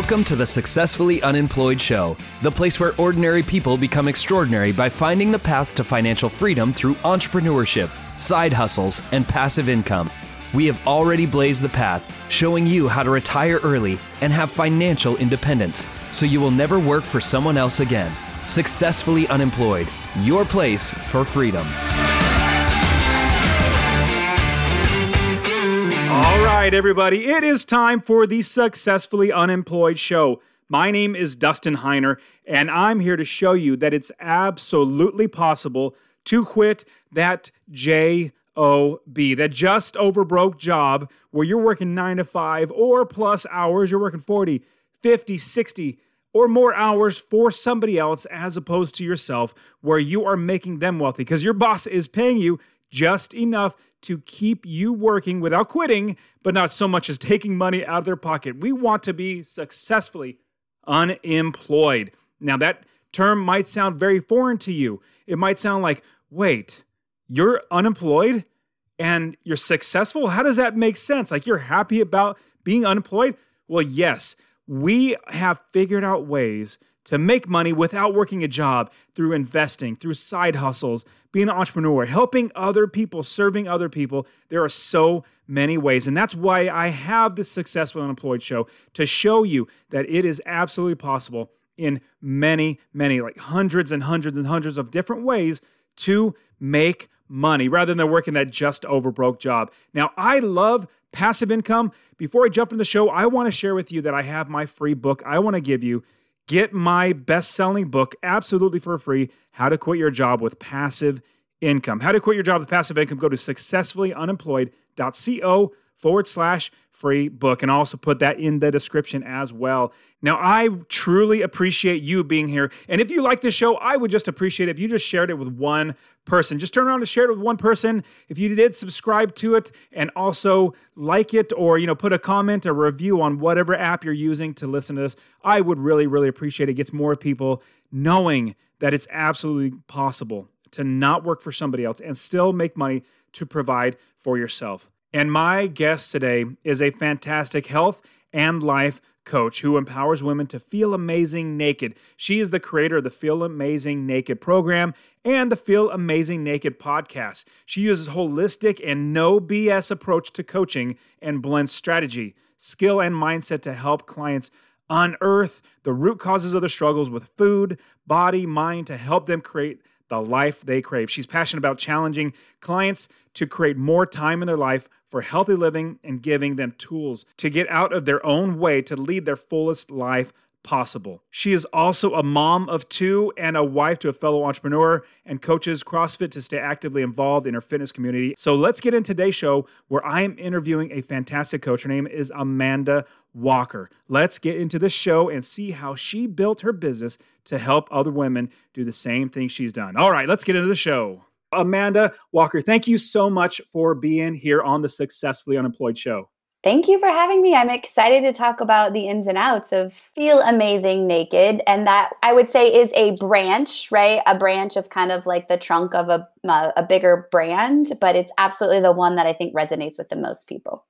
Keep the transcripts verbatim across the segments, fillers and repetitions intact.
Welcome to the Successfully Unemployed Show, the place where ordinary people become extraordinary by finding the path to financial freedom through entrepreneurship, side hustles, and passive income. We have already blazed the path, showing you how to retire early and have financial independence, so you will never work for someone else again. Successfully Unemployed, your place for freedom. All right, everybody, it is time for the Successfully Unemployed Show. My name is Dustin Heiner, and I'm here to show you that it's absolutely possible to quit that J O B, that just over broke job where you're working nine to five or plus hours. You're working forty, fifty, sixty or more hours for somebody else as opposed to yourself, where you are making them wealthy because your boss is paying you just enough to keep you working without quitting, but not so much as taking money out of their pocket. We want to be successfully unemployed. Now, that term might sound very foreign to you. It might sound like, wait, you're unemployed and you're successful? How does that make sense? Like, you're happy about being unemployed? Well, yes, we have figured out ways to make money without working a job through investing, through side hustles, being an entrepreneur, helping other people, serving other people. There are so many ways. And that's why I have the Successful Unemployed Show, to show you that it is absolutely possible in many, many, like hundreds and hundreds and hundreds of different ways to make money rather than working that just over broke job. Now, I love passive income. Before I jump into the show, I want to share with you that I have my free book I want to give you. Get my best-selling book absolutely for free, How to Quit Your Job with Passive Income. How to Quit Your Job with Passive Income. Go to successfullyunemployed.co forward slash free book. And I'll also put that in the description as well. Now, I truly appreciate you being here. And if you like this show, I would just appreciate it if you just shared it with one person. Just turn around and share it with one person. If you did, subscribe to it and also like it, or, you know, put a comment or review on whatever app you're using to listen to this. I would really, really appreciate it. It gets more people knowing that it's absolutely possible to not work for somebody else and still make money to provide for yourself. And my guest today is a fantastic health and life coach who empowers women to feel amazing naked. She is the creator of the Feel Amazing Naked program and the Feel Amazing Naked podcast. She uses holistic and no B S approach to coaching and blends strategy, skill, and mindset to help clients unearth the root causes of their struggles with food, body, mind, to help them create the life they crave. She's passionate about challenging clients to create more time in their life for healthy living and giving them tools to get out of their own way to lead their fullest life possible. She is also a mom of two and a wife to a fellow entrepreneur and coaches CrossFit to stay actively involved in her fitness community. So let's get into today's show where I am interviewing a fantastic coach. Her name is Amanda Walker. Let's get into the show and see how she built her business to help other women do the same thing she's done. All right, let's get into the show. Amanda Walker, thank you so much for being here on the Successfully Unemployed Show. Thank you for having me. I'm excited to talk about the ins and outs of Feel Amazing Naked. And that, I would say, is a branch, right? A branch of kind of like the trunk of a, a bigger brand, but it's absolutely the one that I think resonates with the most people.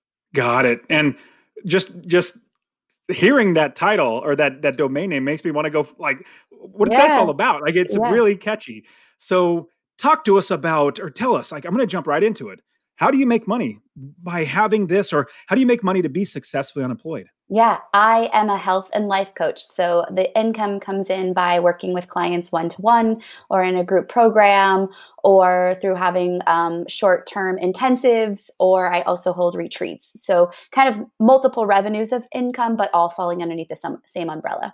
Got it. And just just hearing that title or that that domain name makes me want to go, like, what is Yeah. this all about? Like, it's Yeah. really catchy. So talk to us about, or tell us, like, I'm going to jump right into it. How do you make money by having this, or how do you make money to be successfully unemployed? Yeah, I am a health and life coach. So the income comes in by working with clients one-to-one or in a group program or through having um, short-term intensives, or I also hold retreats. So kind of multiple revenues of income, but all falling underneath the some, same umbrella.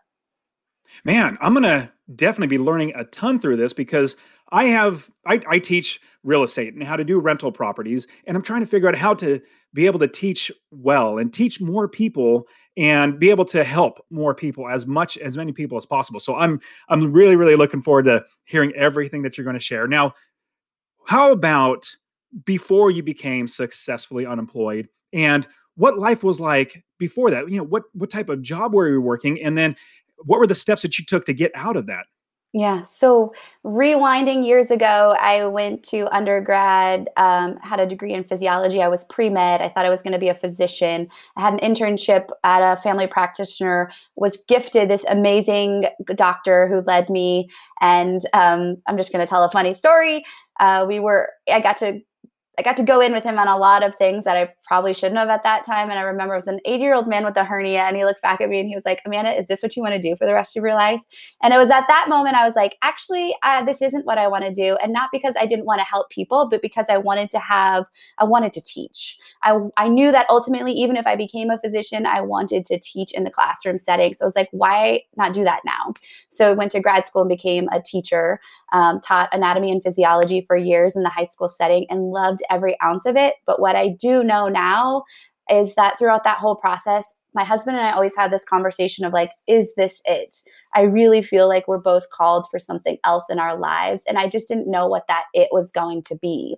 Man, I'm going to definitely be learning a ton through this because I have, I, I teach real estate and how to do rental properties. And I'm trying to figure out how to be able to teach well and teach more people and be able to help more people, as much, as many people as possible. So I'm, I'm really, really looking forward to hearing everything that you're going to share. Now, how about before you became successfully unemployed, and what life was like before that? You know, what, what type of job were you working? And then what were the steps that you took to get out of that? Yeah. So rewinding years ago, I went to undergrad, um, had a degree in physiology. I was pre-med. I thought I was going to be a physician. I had an internship at a family practitioner, was gifted this amazing doctor who led me. And um, I'm just going to tell a funny story. Uh, we were, I got to I got to go in with him on a lot of things that I probably shouldn't have at that time. And I remember it was an eighty-year-old man with a hernia, and he looked back at me and he was like, Amanda, is this what you want to do for the rest of your life? And it was at that moment I was like, actually, uh, this isn't what I want to do. And not because I didn't want to help people, but because I wanted to have, I wanted to teach. I, I knew that ultimately, even if I became a physician, I wanted to teach in the classroom setting. So I was like, why not do that now? So I went to grad school and became a teacher. Um, taught anatomy and physiology for years in the high school setting and loved every ounce of it. But what I do know now is that throughout that whole process, my husband and I always had this conversation of like, is this it? I really feel like we're both called for something else in our lives. And I just didn't know what that it was going to be.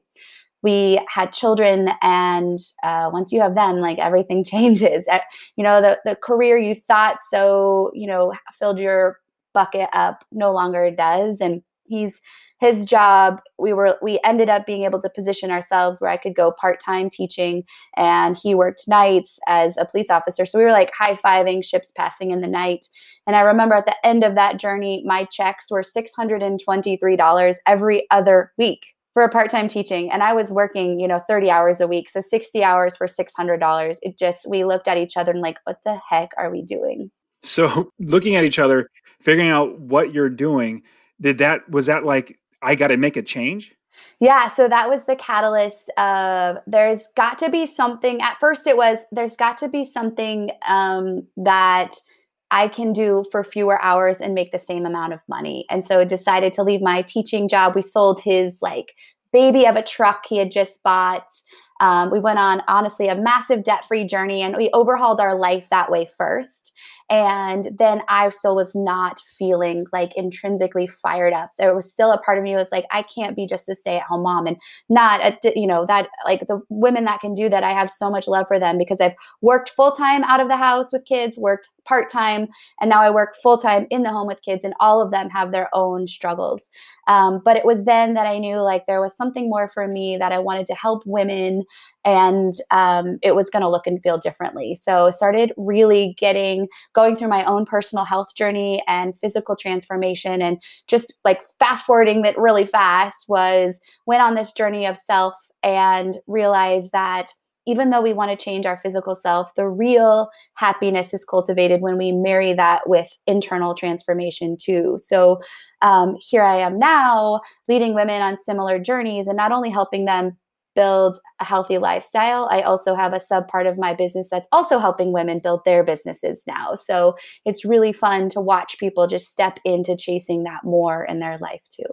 We had children, and uh, once you have them, like everything changes. You know, the, the career you thought so, you know, filled your bucket up no longer does. And He's his job. We were we ended up being able to position ourselves where I could go part-time teaching, and he worked nights as a police officer. So we were like high-fiving, ships passing in the night. And I remember at the end of that journey, my checks were six hundred twenty-three dollars every other week for a part-time teaching. And I was working, you know, thirty hours a week. So sixty hours for six hundred dollars. It just, we looked at each other and like, what the heck are we doing? So looking at each other, figuring out what you're doing, Did that, was that like, I got to make a change? Yeah, so that was the catalyst of there's got to be something. At first it was, there's got to be something um, that I can do for fewer hours and make the same amount of money. And so I decided to leave my teaching job. We sold his like baby of a truck he had just bought. Um, we went on, honestly, a massive debt-free journey, and we overhauled our life that way first. And then I still was not feeling like intrinsically fired up. There was still a part of me that was like, I can't be just a stay-at-home mom, and not, a, you know, that like the women that can do that, I have so much love for them because I've worked full-time out of the house with kids, worked part-time, and now I work full-time in the home with kids, and all of them have their own struggles. Um, but it was then that I knew like there was something more for me, that I wanted to help women, and um, it was going to look and feel differently. So I started really getting, going through my own personal health journey and physical transformation, and just like fast forwarding that really fast was went on this journey of self and realized that even though we want to change our physical self, the real happiness is cultivated when we marry that with internal transformation too. So um, here I am now leading women on similar journeys, and not only helping them build a healthy lifestyle, I also have a sub part of my business that's also helping women build their businesses now. So it's really fun to watch people just step into chasing that more in their life too.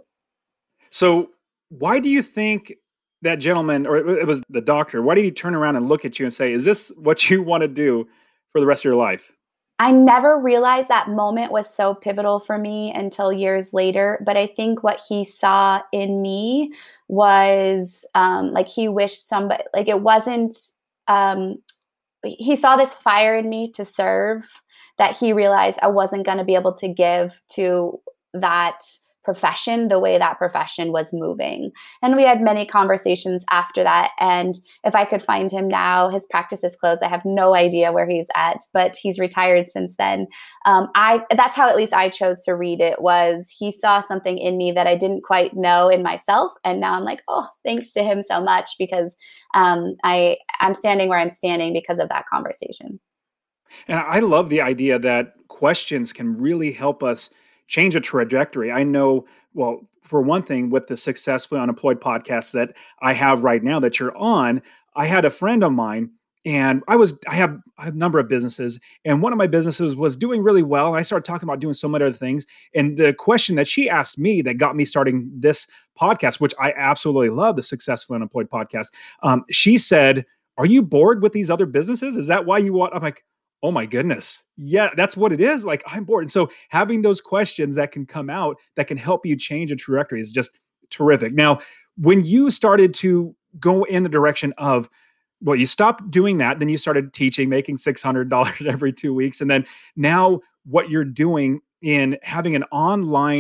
So why do you think that gentleman, or it was the doctor, why did he turn around and look at you and say, is this what you want to do for the rest of your life? I never realized that moment was so pivotal for me until years later. But I think what he saw in me was um, like he wished somebody, like it wasn't, um, he saw this fire in me to serve that he realized I wasn't going to be able to give to that profession the way that profession was moving. And we had many conversations after that. And if I could find him now, his practice is closed. I have no idea where he's at, but he's retired since then. Um, I that's how at least I chose to read it, was he saw something in me that I didn't quite know in myself. And now I'm like, oh, thanks to him so much, because um, I, I'm standing where I'm standing because of that conversation. And I love the idea that questions can really help us change a trajectory. I know, well, for one thing, with the Successfully Unemployed podcast that I have right now that you're on, I had a friend of mine, and I was, I have a number of businesses, and one of my businesses was doing really well. And I started talking about doing so many other things. And the question that she asked me that got me starting this podcast, which I absolutely love, the Successfully Unemployed podcast. Um, she said, are you bored with these other businesses? Is that why you want, I'm like, oh my goodness. Yeah, that's what it is. Like, I'm bored. And so having those questions that can come out that can help you change a trajectory is just terrific. Now, when you started to go in the direction of, well, you stopped doing that, then you started teaching, making six hundred dollars every two weeks. And then now what you're doing in having an online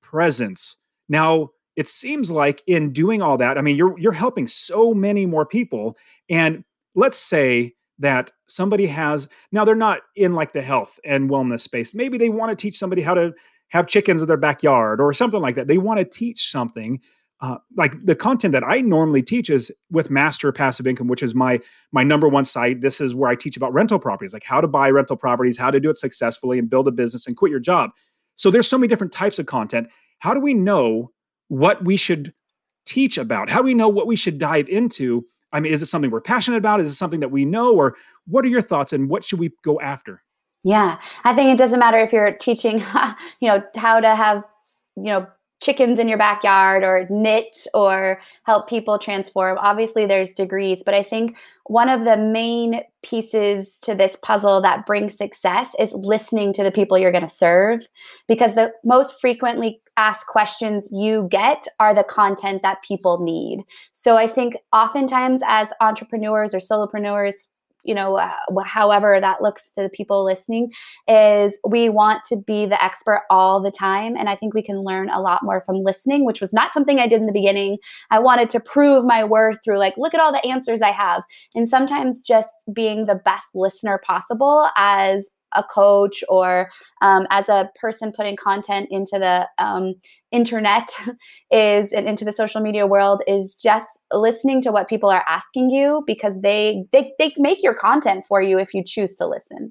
presence. Now, it seems like in doing all that, I mean, you're you're helping so many more people. And let's say that somebody has, now they're not in like the health and wellness space. Maybe they want to teach somebody how to have chickens in their backyard or something like that. They want to teach something. Uh, like the content that I normally teach is with Master Passive Income, which is my my number one site. This is where I teach about rental properties, like how to buy rental properties, how to do it successfully and build a business and quit your job. So there's so many different types of content. How do we know what we should teach about? How do we know what we should dive into? I mean, is it something we're passionate about? Is it something that we know? Or what are your thoughts and what should we go after? Yeah, I think it doesn't matter if you're teaching, you know, how to have, you know, chickens in your backyard or knit or help people transform. Obviously, there's degrees, but I think one of the main pieces to this puzzle that brings success is listening to the people you're going to serve, because the most frequently asked questions you get are the content that people need. So I think oftentimes as entrepreneurs or solopreneurs, you know, uh, however that looks to the people listening, is we want to be the expert all the time. And I think we can learn a lot more from listening, which was not something I did in the beginning. I wanted to prove my worth through like, look at all the answers I have. And sometimes just being the best listener possible as a coach or um, as a person putting content into the um, internet is and into the social media world is just listening to what people are asking you, because they they they make your content for you if you choose to listen.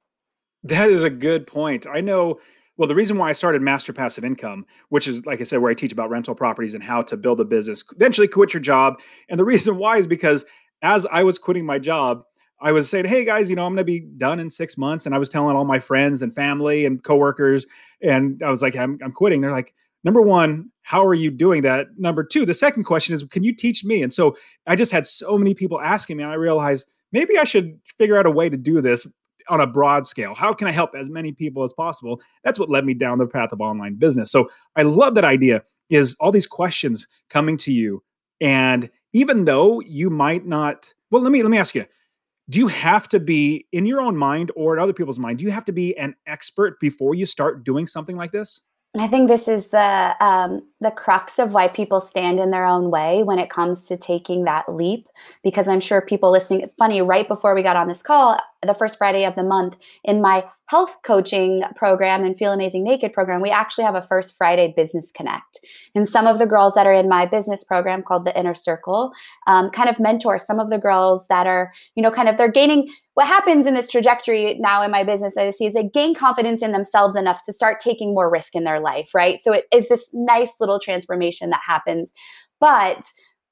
That is a good point. I know. Well, the reason why I started Master Passive Income, which is, like I said, where I teach about rental properties and how to build a business, eventually quit your job. And the reason why is because as I was quitting my job, I was saying, hey guys, you know, I'm going to be done in six months. And I was telling all my friends and family and coworkers, and I was like, I'm, I'm quitting. They're like, number one, how are you doing that? Number two, the second question is, can you teach me? And so I just had so many people asking me, and I realized maybe I should figure out a way to do this on a broad scale. How can I help as many people as possible? That's what led me down the path of online business. So I love that idea, is all these questions coming to you. And even though you might not, well, let me, let me ask you, do you have to be, in your own mind or in other people's mind, do you have to be an expert before you start doing something like this? I think this is the um, the crux of why people stand in their own way when it comes to taking that leap. Because I'm sure people listening, it's funny, right before we got on this call, the first Friday of the month in my health coaching program and Feel Amazing Naked program, we actually have a first Friday business connect. And some of the girls that are in my business program called the Inner Circle um, kind of mentor some of the girls that are, you know, kind of they're gaining. What happens in this trajectory now in my business I see is they gain confidence in themselves enough to start taking more risk in their life, right? So it is this nice little transformation that happens. But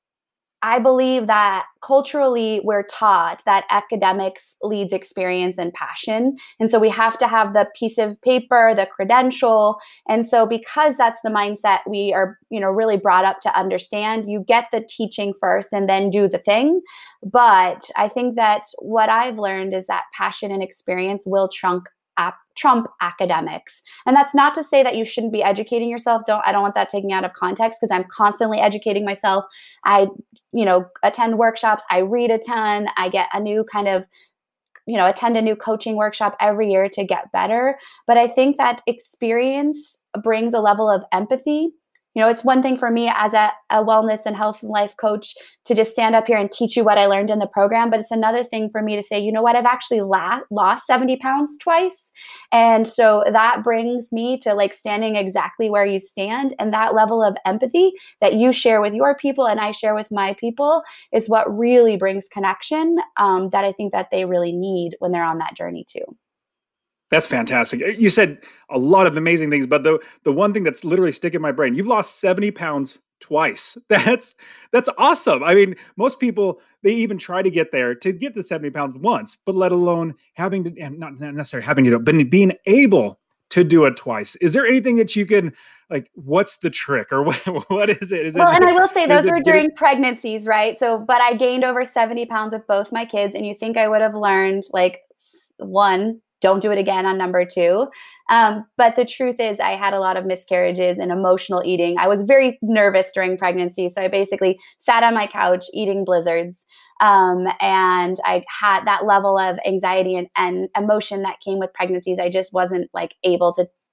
I believe that culturally we're taught that academics leads experience and passion. And so we have to have the piece of paper, the credential. And so because that's the mindset we are, you know, really brought up to understand, you get the teaching first and then do the thing. But I think that what I've learned is that passion and experience will trump ap- trump academics. And that's not to say that you shouldn't be educating yourself. Don't, I don't want that taken out of context, because I'm constantly educating myself. I, you know, attend workshops, I read a ton, I get a new kind of, you know, attend a new coaching workshop every year to get better. But I think that experience brings a level of empathy. You know, it's one thing for me as a, a wellness and health and life coach to just stand up here and teach you what I learned in the program. But it's another thing for me to say, you know what, I've actually la- lost seventy pounds twice. And so that brings me to like standing exactly where you stand. And that level of empathy that you share with your people and I share with my people is what really brings connection um, that I think that they really need when they're on that journey too. That's fantastic. You said a lot of amazing things, but the the one thing that's literally sticking in my brain, you've lost seventy pounds twice. That's that's awesome. I mean, most people, they even try to get there to get to seventy pounds once, but let alone having to, and not necessarily having to do it, but being able to do it twice. Is there anything that you can, like, what's the trick, or what, what is it? Is well, it, and I will say those were during getting- pregnancies, right? So, but I gained over seventy pounds with both my kids, and you think I would have learned like one, don't do it again on number two. Um, but the truth is I had a lot of miscarriages and emotional eating. I was very nervous during pregnancy. So I basically sat on my couch eating blizzards. Um, and I had that level of anxiety and, and emotion that came with pregnancies. I just wasn't like able to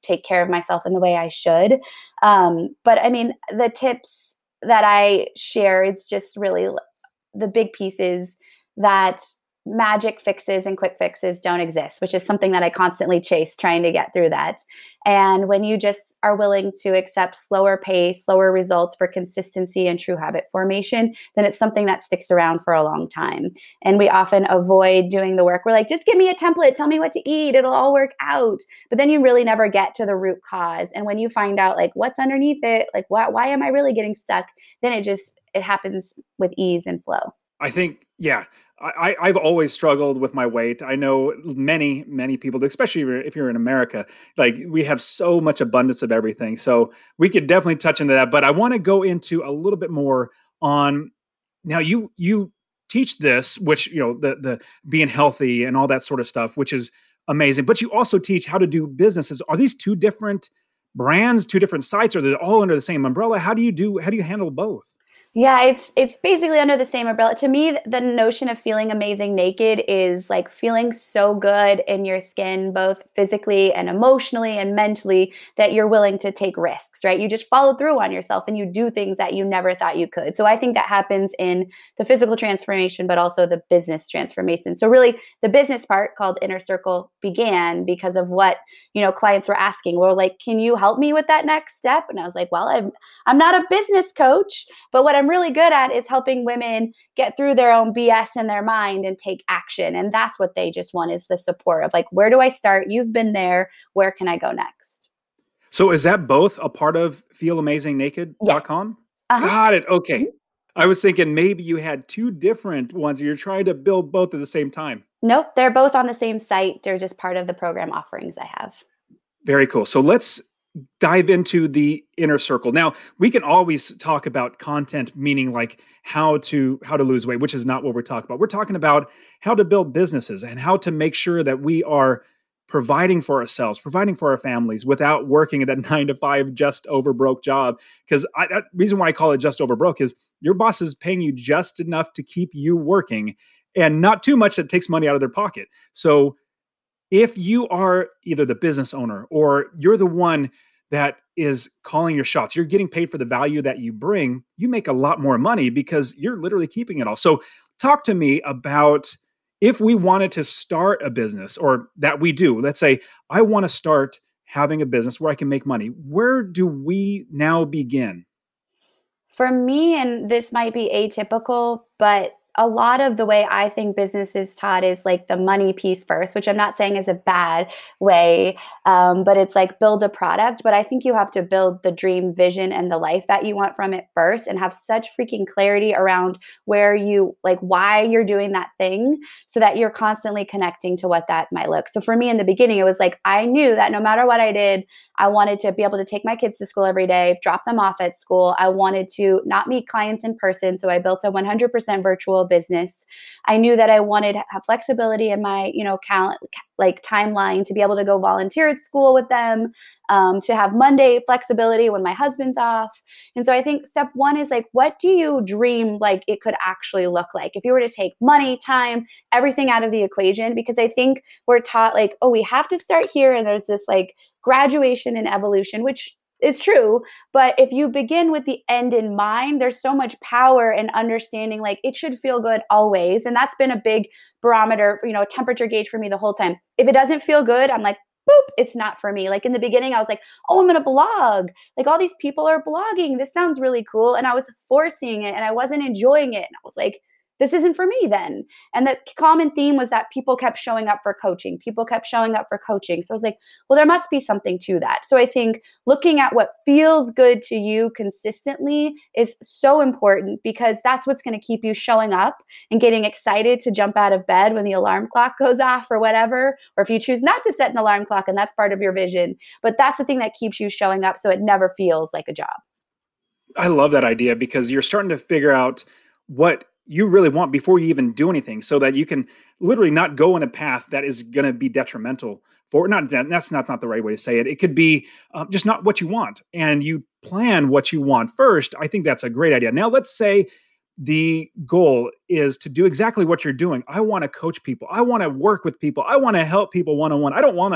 take care of myself in the way I should. Um, but I mean, the tips that I share, it's just really the big pieces that magic fixes and quick fixes don't exist, which is something that I constantly chase trying to get through that. And when you just are willing to accept slower pace, slower results for consistency and true habit formation, then it's something that sticks around for a long time. And we often avoid doing the work. We're like, just give me a template, tell me what to eat, it'll all work out. But then you really never get to the root cause. And when you find out like what's underneath it, like why, why am I really getting stuck? Then it just, it happens with ease and flow. I think, yeah, I, I've always struggled with my weight. I know many, many people do, especially if you're, if you're in America, like we have so much abundance of everything. So we could definitely touch into that, but I want to go into a little bit more on now you, you teach this, which, you know, the, the being healthy and all that sort of stuff, which is amazing, but you also teach how to do businesses. Are these two different brands, two different sites, or they're all under the same umbrella? How do you do, how do you handle both? Yeah, it's it's basically under the same umbrella. To me, the notion of feeling amazing naked is like feeling so good in your skin, both physically and emotionally and mentally, that you're willing to take risks, right? You just follow through on yourself and you do things that you never thought you could. So I think that happens in the physical transformation, but also the business transformation. So really the business part called Inner Circle began because of what, you know, clients were asking. We're like, can you help me with that next step? And I was like, well, I'm, I'm not a business coach, but what I'm I'm really good at is helping women get through their own B S in their mind and take action. And that's what they just want, is the support of like, where do I start? You've been there. Where can I go next? So is that both a part of feel amazing naked dot com? Yes. Uh-huh. Got it. Okay. I was thinking maybe you had two different ones. You're trying to build both at the same time. Nope. They're both on the same site. They're just part of the program offerings I have. Very cool. So let's dive into the Inner Circle. Now, we can always talk about content, meaning like how to how to lose weight, which is not what we're talking about. We're talking about how to build businesses and how to make sure that we are providing for ourselves, providing for our families without working at that nine to five just over broke job. Because the reason why I call it just over broke is your boss is paying you just enough to keep you working and not too much that takes money out of their pocket. So if you are either the business owner or you're the one that is calling your shots, you're getting paid for the value that you bring, you make a lot more money because you're literally keeping it all. So talk to me about if we wanted to start a business, or that we do, let's say I want to start having a business where I can make money. Where do we now begin? For me, and this might be atypical, but a lot of the way I think business is taught is like the money piece first, which I'm not saying is a bad way, um, but it's like build a product. But I think you have to build the dream vision and the life that you want from it first, and have such freaking clarity around where you, like why you're doing that thing, so that you're constantly connecting to what that might look. So for me in the beginning, it was like, I knew that no matter what I did, I wanted to be able to take my kids to school every day, drop them off at school. I wanted to not meet clients in person. So I built a one hundred percent virtual business. I knew that I wanted to have flexibility in my, you know, cal- like timeline to be able to go volunteer at school with them, um, to have Monday flexibility when my husband's off. And so I think step one is like, what do you dream like it could actually look like if you were to take money, time, everything out of the equation? Because I think we're taught like, oh, we have to start here. And there's this like graduation and evolution, which is true. But if you begin with the end in mind, there's so much power in understanding like it should feel good always. And that's been a big barometer, you know, a temperature gauge for me the whole time. If it doesn't feel good, I'm like, boop, it's not for me. Like in the beginning, I was like, oh, I'm going to blog. Like all these people are blogging. This sounds really cool. And I was forcing it and I wasn't enjoying it. And I was like, this isn't for me then. And the common theme was that people kept showing up for coaching. People kept showing up for coaching. So I was like, well, there must be something to that. So I think looking at what feels good to you consistently is so important, because that's what's going to keep you showing up and getting excited to jump out of bed when the alarm clock goes off or whatever. Or if you choose not to set an alarm clock, and that's part of your vision. But that's the thing that keeps you showing up, so it never feels like a job. I love that idea, because you're starting to figure out what you really want before you even do anything, so that you can literally not go in a path that is going to be detrimental for not that's not, not the right way to say it. It could be um, just not what you want, and you plan what you want first. I think that's a great idea. Now, let's say the goal is to do exactly what you're doing. I want to coach people. I want to work with people. I want to help people one-on-one. I don't want to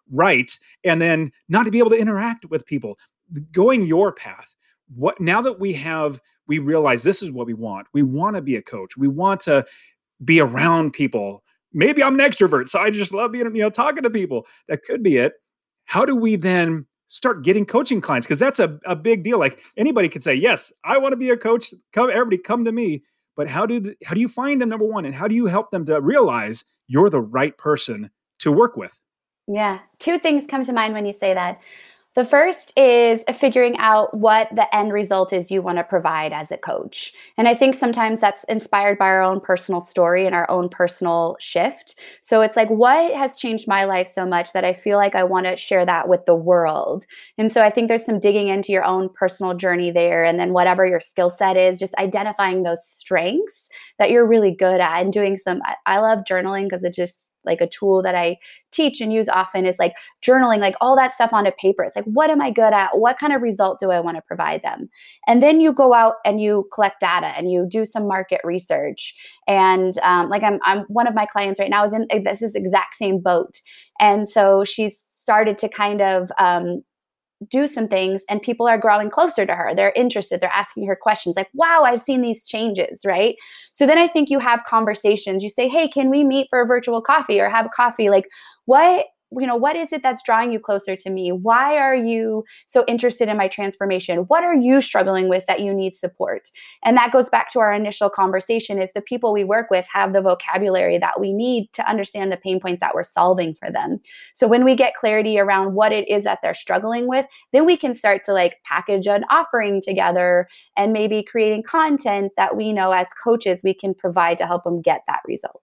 right, and then not to be able to interact with people. Going your path. What now that we have we realize this is what we want. We want to be a coach. We want to be around people. Maybe I'm an extrovert, so I just love being, you know, talking to people. That could be it. How do we then start getting coaching clients? Because that's a, a big deal. Like anybody could say, yes, I want to be a coach. Come, everybody come to me. But how do the, how do you find them, number one, and how do you help them to realize you're the right person to work with? Yeah. Two things come to mind when you say that. The first is figuring out what the end result is you want to provide as a coach. And I think sometimes that's inspired by our own personal story and our own personal shift. So it's like, what has changed my life so much that I feel like I want to share that with the world? And so I think there's some digging into your own personal journey there. And then whatever your skill set is, just identifying those strengths that you're really good at and doing some, I, I love journaling because it just like a tool that I teach and use often is like journaling, like all that stuff onto paper. It's like, what am I good at? What kind of result do I want to provide them? And then you go out and you collect data and you do some market research. And um, like I'm, I'm one of my clients right now is in this is exact same boat. And so she's started to kind of um, do some things and people are growing closer to her. They're interested. They're asking her questions like, wow, I've seen these changes, right? So then I think you have conversations. You say, hey, can we meet for a virtual coffee or have a coffee? Like what, you know, what is it that's drawing you closer to me? Why are you so interested in my transformation? What are you struggling with that you need support? And that goes back to our initial conversation is the people we work with have the vocabulary that we need to understand the pain points that we're solving for them. So when we get clarity around what it is that they're struggling with, then we can start to like package an offering together and maybe creating content that we know as coaches we can provide to help them get that result.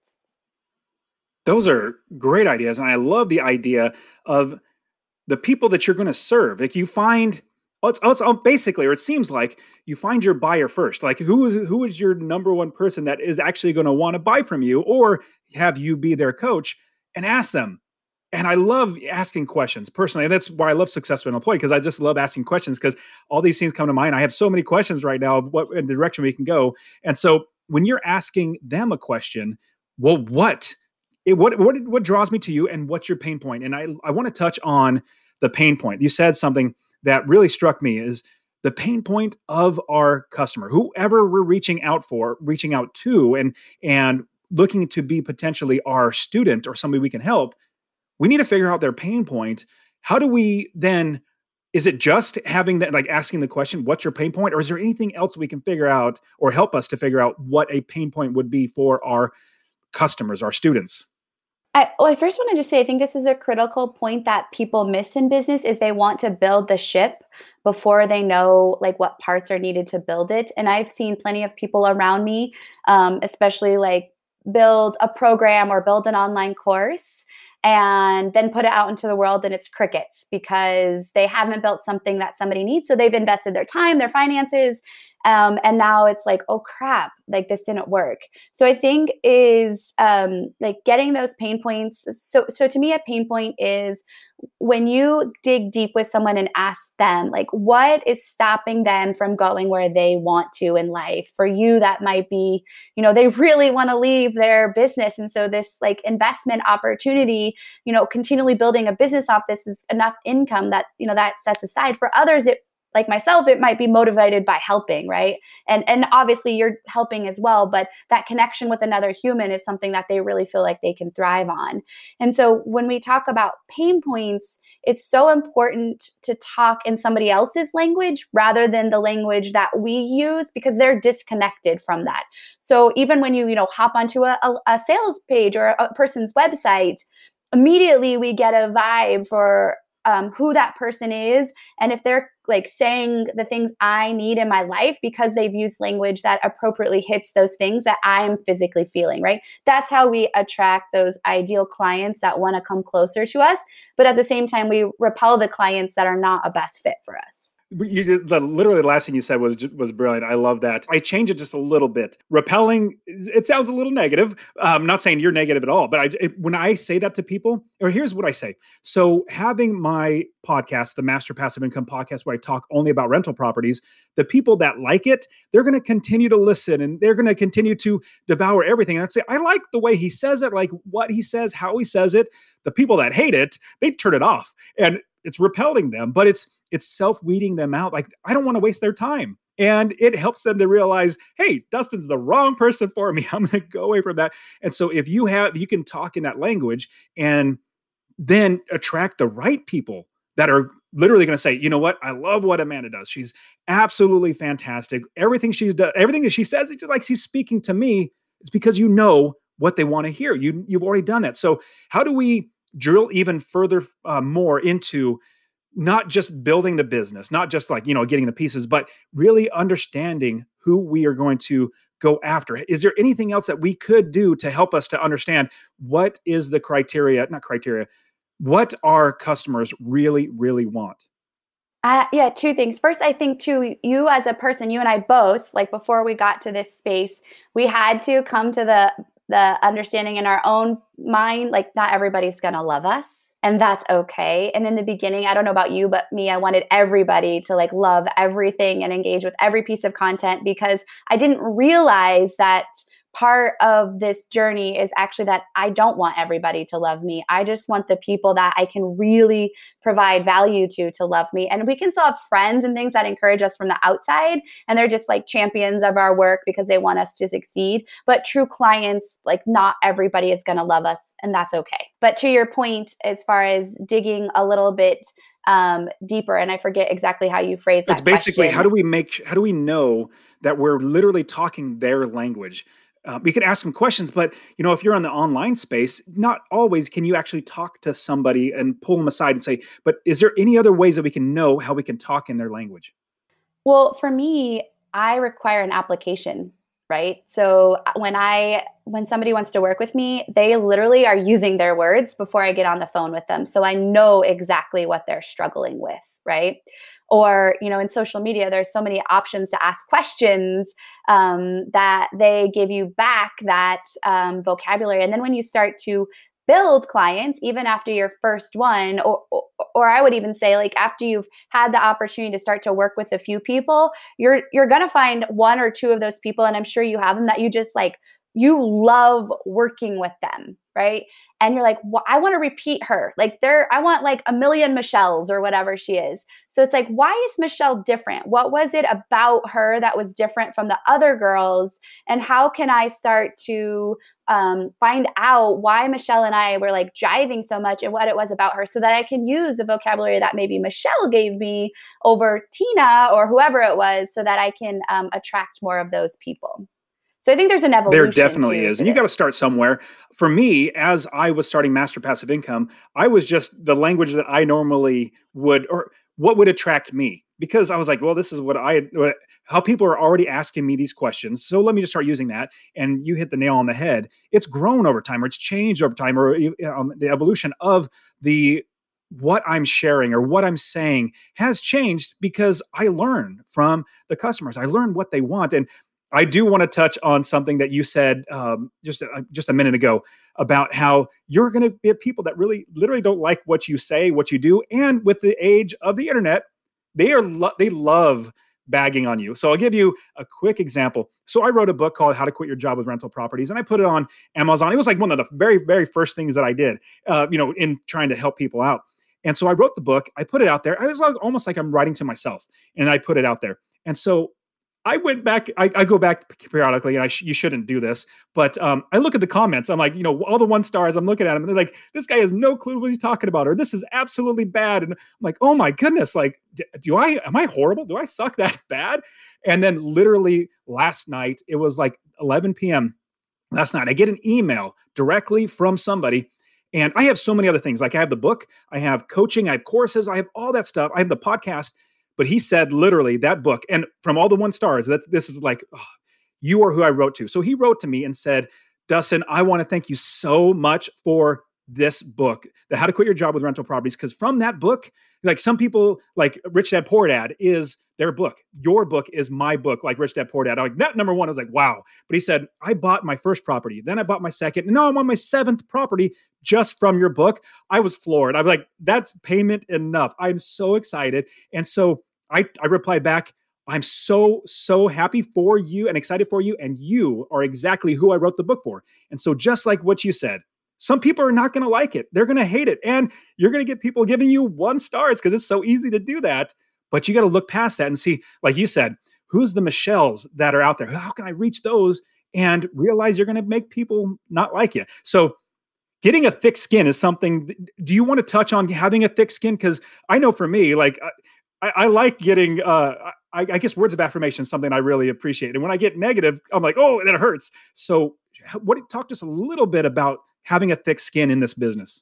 Those are great ideas. And I love the idea of the people that you're going to serve. Like you find, oh, it's, oh, it's oh, basically, or it seems like you find your buyer first. Like who is, who is your number one person that is actually going to want to buy from you or have you be their coach and ask them. And I love asking questions personally. And that's why I love Successful Employee because I just love asking questions because all these things come to mind. I have so many questions right now of what in the direction we can go. And so when you're asking them a question, well, what? It, what what what draws me to you and what's your pain point? And I, I want to touch on the pain point. You said something that really struck me is the pain point of our customer, whoever we're reaching out for, reaching out to and and looking to be potentially our student or somebody we can help. We need to figure out their pain point. How do we then, is it just having that, like asking the question, what's your pain point? Or is there anything else we can figure out or help us to figure out what a pain point would be for our customers, our students? I, well, I first want to just say, I think this is a critical point that people miss in business is they want to build the ship before they know like what parts are needed to build it. And I've seen plenty of people around me, um, especially like build a program or build an online course and then put it out into the world and it's crickets because they haven't built something that somebody needs. So they've invested their time, their finances, Um, and now it's like, oh crap, like this didn't work. So I think is um, like getting those pain points. So, so to me, a pain point is when you dig deep with someone and ask them, like, what is stopping them from going where they want to in life? For you, that might be, you know, they really want to leave their business. And so this like investment opportunity, you know, continually building a business off this is enough income that, you know, that sets aside. For others, it like myself, it might be motivated by helping, right? And and obviously you're helping as well, but that connection with another human is something that they really feel like they can thrive on. And so when we talk about pain points, it's so important to talk in somebody else's language rather than the language that we use because they're disconnected from that. So even when you, you know, hop onto a, a, a sales page or a person's website, immediately we get a vibe for Um, who that person is. And if they're like saying the things I need in my life because they've used language that appropriately hits those things that I'm physically feeling, right? That's how we attract those ideal clients that want to come closer to us. But at the same time, we repel the clients that are not a best fit for us. You did the literally the last thing you said was was brilliant. I love that. I change it just a little bit. Repelling, it sounds a little negative. I'm not saying you're negative at all, but I, it, when I say that to people, or here's what I say. So having my podcast, the Master Passive Income Podcast, where I talk only about rental properties, the people that like it, they're going to continue to listen and they're going to continue to devour everything. And I'd say, I like the way he says it, like what he says, how he says it. The people that hate it, they turn it off. And it's repelling them, but it's it's self-weeding them out. Like, I don't want to waste their time. And it helps them to realize, hey, Dustin's the wrong person for me. I'm going to go away from that. And so if you have, you can talk in that language and then attract the right people that are literally going to say, you know what? I love what Amanda does. She's absolutely fantastic. Everything she's done, everything that she says, it's just like she's speaking to me. It's because you know what they want to hear. You, you've already done that. So how do we drill even further uh, more into not just building the business, not just like, you know, getting the pieces, but really understanding who we are going to go after? Is there anything else that we could do to help us to understand what is the criteria, not criteria, what our customers really, really want? Uh, yeah, two things. First, I think too, you as a person, you and I both, like before we got to this space, we had to come to the the understanding in our own mind, like not everybody's going to love us, and that's okay. And in the beginning, I don't know about you, but me, I wanted everybody to like love everything and engage with every piece of content, because I didn't realize that part of this journey is actually that I don't want everybody to love me. I just want the people that I can really provide value to, to love me. And we can still have friends and things that encourage us from the outside, and they're just like champions of our work because they want us to succeed. But true clients, like not everybody is going to love us, and that's okay. But to your point, as far as digging a little bit um, deeper, and I forget exactly how you phrased that. It's basically, question. how do we make, how do we know that we're literally talking their language? Uh, we could ask them questions, but you know, if you're on the online space, not always can you actually talk to somebody and pull them aside and say, but is there any other ways that we can know how we can talk in their language? Well, for me, I require an application, right? So when I when somebody wants to work with me, they literally are using their words before I get on the phone with them. So I know exactly what they're struggling with, right? Or, you know, in social media, there's so many options to ask questions um, that they give you back that um, vocabulary. And then when you start to build clients, even after your first one, or, or or I would even say like after you've had the opportunity to start to work with a few people, you're you're gonna find one or two of those people, and I'm sure you have them, that you just like, you love working with them, right? And you're like, well, I want to repeat her. Like there, I want like a million Michelles or whatever she is. So it's like, why is Michelle different? What was it about her that was different from the other girls? And how can I start to um, find out why Michelle and I were like jiving so much and what it was about her, so that I can use the vocabulary that maybe Michelle gave me over Tina or whoever it was, so that I can um, attract more of those people. So I think there's an evolution. There definitely to, is. to And you this. got to start somewhere. For me, as I was starting Master Passive Income, I was just the language that I normally would, or what would attract me, because I was like, well, this is what I, what, how people are already asking me these questions. So let me just start using that. And you hit the nail on the head. It's grown over time, or it's changed over time, or um, the evolution of the, what I'm sharing or what I'm saying has changed because I learn from the customers. I learn what they want. And I do want to touch on something that you said um, just a, just a minute ago about how you're going to get people that really literally don't like what you say, what you do. And with the age of the internet, they are lo- they love bagging on you. So I'll give you a quick example. So I wrote a book called How to Quit Your Job with Rental Properties, and I put it on Amazon. It was like one of the very, very first things that I did, uh, you know, in trying to help people out. And so I wrote the book, I put it out there. I was like, almost like I'm writing to myself, and I put it out there. And so I went back, I, I go back periodically, and I sh- you shouldn't do this, but um, I look at the comments. I'm like, you know, all the one stars, I'm looking at them, and they're like, this guy has no clue what he's talking about, or this is absolutely bad. And I'm like, oh my goodness, like, do I, am I horrible? Do I suck that bad? And then literally last night, it was like eleven p.m. last night, I get an email directly from somebody. And I have so many other things. Like I have the book, I have coaching, I have courses, I have all that stuff. I have the podcast. But he said literally that book, and from all the one stars, that this is like, oh, you are who I wrote to. So he wrote to me and said, Dustin, I want to thank you so much for this book, the How to Quit Your Job with Rental Properties, because from that book, Like some people, like Rich Dad Poor Dad is their book. Your book is my book, like Rich Dad Poor Dad. I'm like, that number one, I was like, wow. But he said, I bought my first property. Then I bought my second. And now I'm on my seventh property just from your book. I was floored. I'm like, that's payment enough. I'm so excited. And so I, I replied back, I'm so, so happy for you and excited for you. And you are exactly who I wrote the book for. And so just like what you said, some people are not going to like it. They're going to hate it. And you're going to get people giving you one stars because it's so easy to do that. But you got to look past that and see, like you said, who's the Michelles that are out there? How can I reach those and realize you're going to make people not like you? So getting a thick skin is something. Do you want to touch on having a thick skin? Because I know for me, like I, I like getting, uh, I, I guess words of affirmation is something I really appreciate. And when I get negative, I'm like, oh, that hurts. So what, talk to us a little bit about having a thick skin in this business.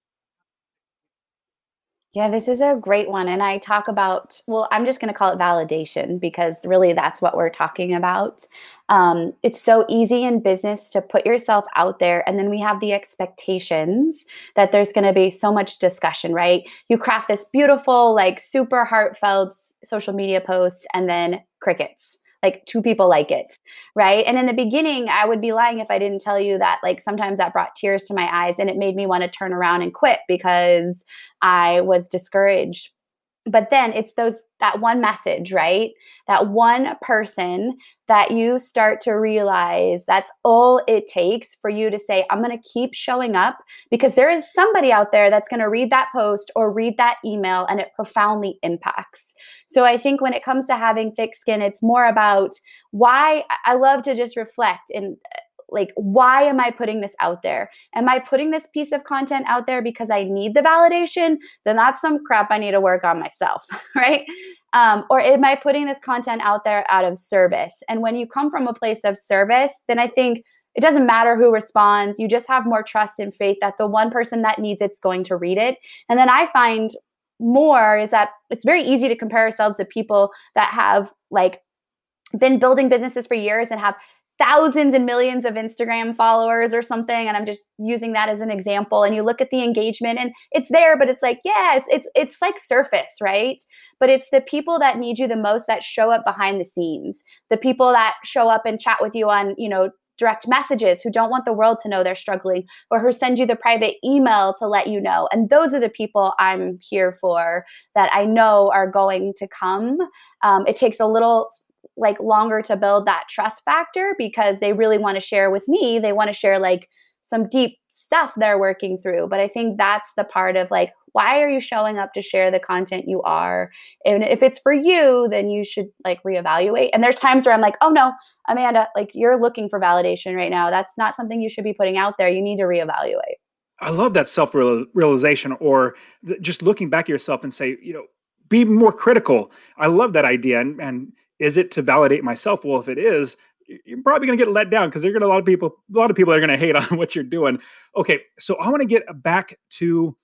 Yeah, this is a great one. And I talk about, well, I'm just going to call it validation because really that's what we're talking about. Um, it's so easy in business to put yourself out there. And then we have the expectations that there's going to be so much discussion, right? You craft this beautiful, like super heartfelt social media post and then crickets. Like two people like it, right? And in the beginning, I would be lying if I didn't tell you that like sometimes that brought tears to my eyes and it made me want to turn around and quit because I was discouraged. But then it's those that one message, right? That one person that you start to realize that's all it takes for you to say, I'm going to keep showing up because there is somebody out there that's going to read that post or read that email and it profoundly impacts. So I think when it comes to having thick skin, it's more about why I love to just reflect and like, why am I putting this out there? Am I putting this piece of content out there because I need the validation? Then that's some crap I need to work on myself, right? Um, or am I putting this content out there out of service? And when you come from a place of service, then I think it doesn't matter who responds. You just have more trust and faith that the one person that needs it's going to read it. And then I find more is that it's very easy to compare ourselves to people that have like been building businesses for years and have thousands and millions of Instagram followers or something. And I'm just using that as an example. And you look at the engagement and it's there, but it's like, yeah, it's, it's, it's like surface, right? But it's the people that need you the most that show up behind the scenes, the people that show up and chat with you on, you know, direct messages, who don't want the world to know they're struggling, or who send you the private email to let you know. And those are the people I'm here for that I know are going to come. Um, it takes a little like longer to build that trust factor because they really want to share with me. They want to share like some deep stuff they're working through. But I think that's the part of like, why are you showing up to share the content you are? And if it's for you, then you should like reevaluate. And there's times where I'm like, oh no, Amanda, like you're looking for validation right now. That's not something you should be putting out there. You need to reevaluate. I love that self-realization or th- just looking back at yourself and say, you know, be more critical. I love that idea. And, and is it to validate myself? Well, if it is, you're probably going to get let down because there's going to a lot of people, a lot of people are going to hate on what you're doing. Okay. So I want to get back to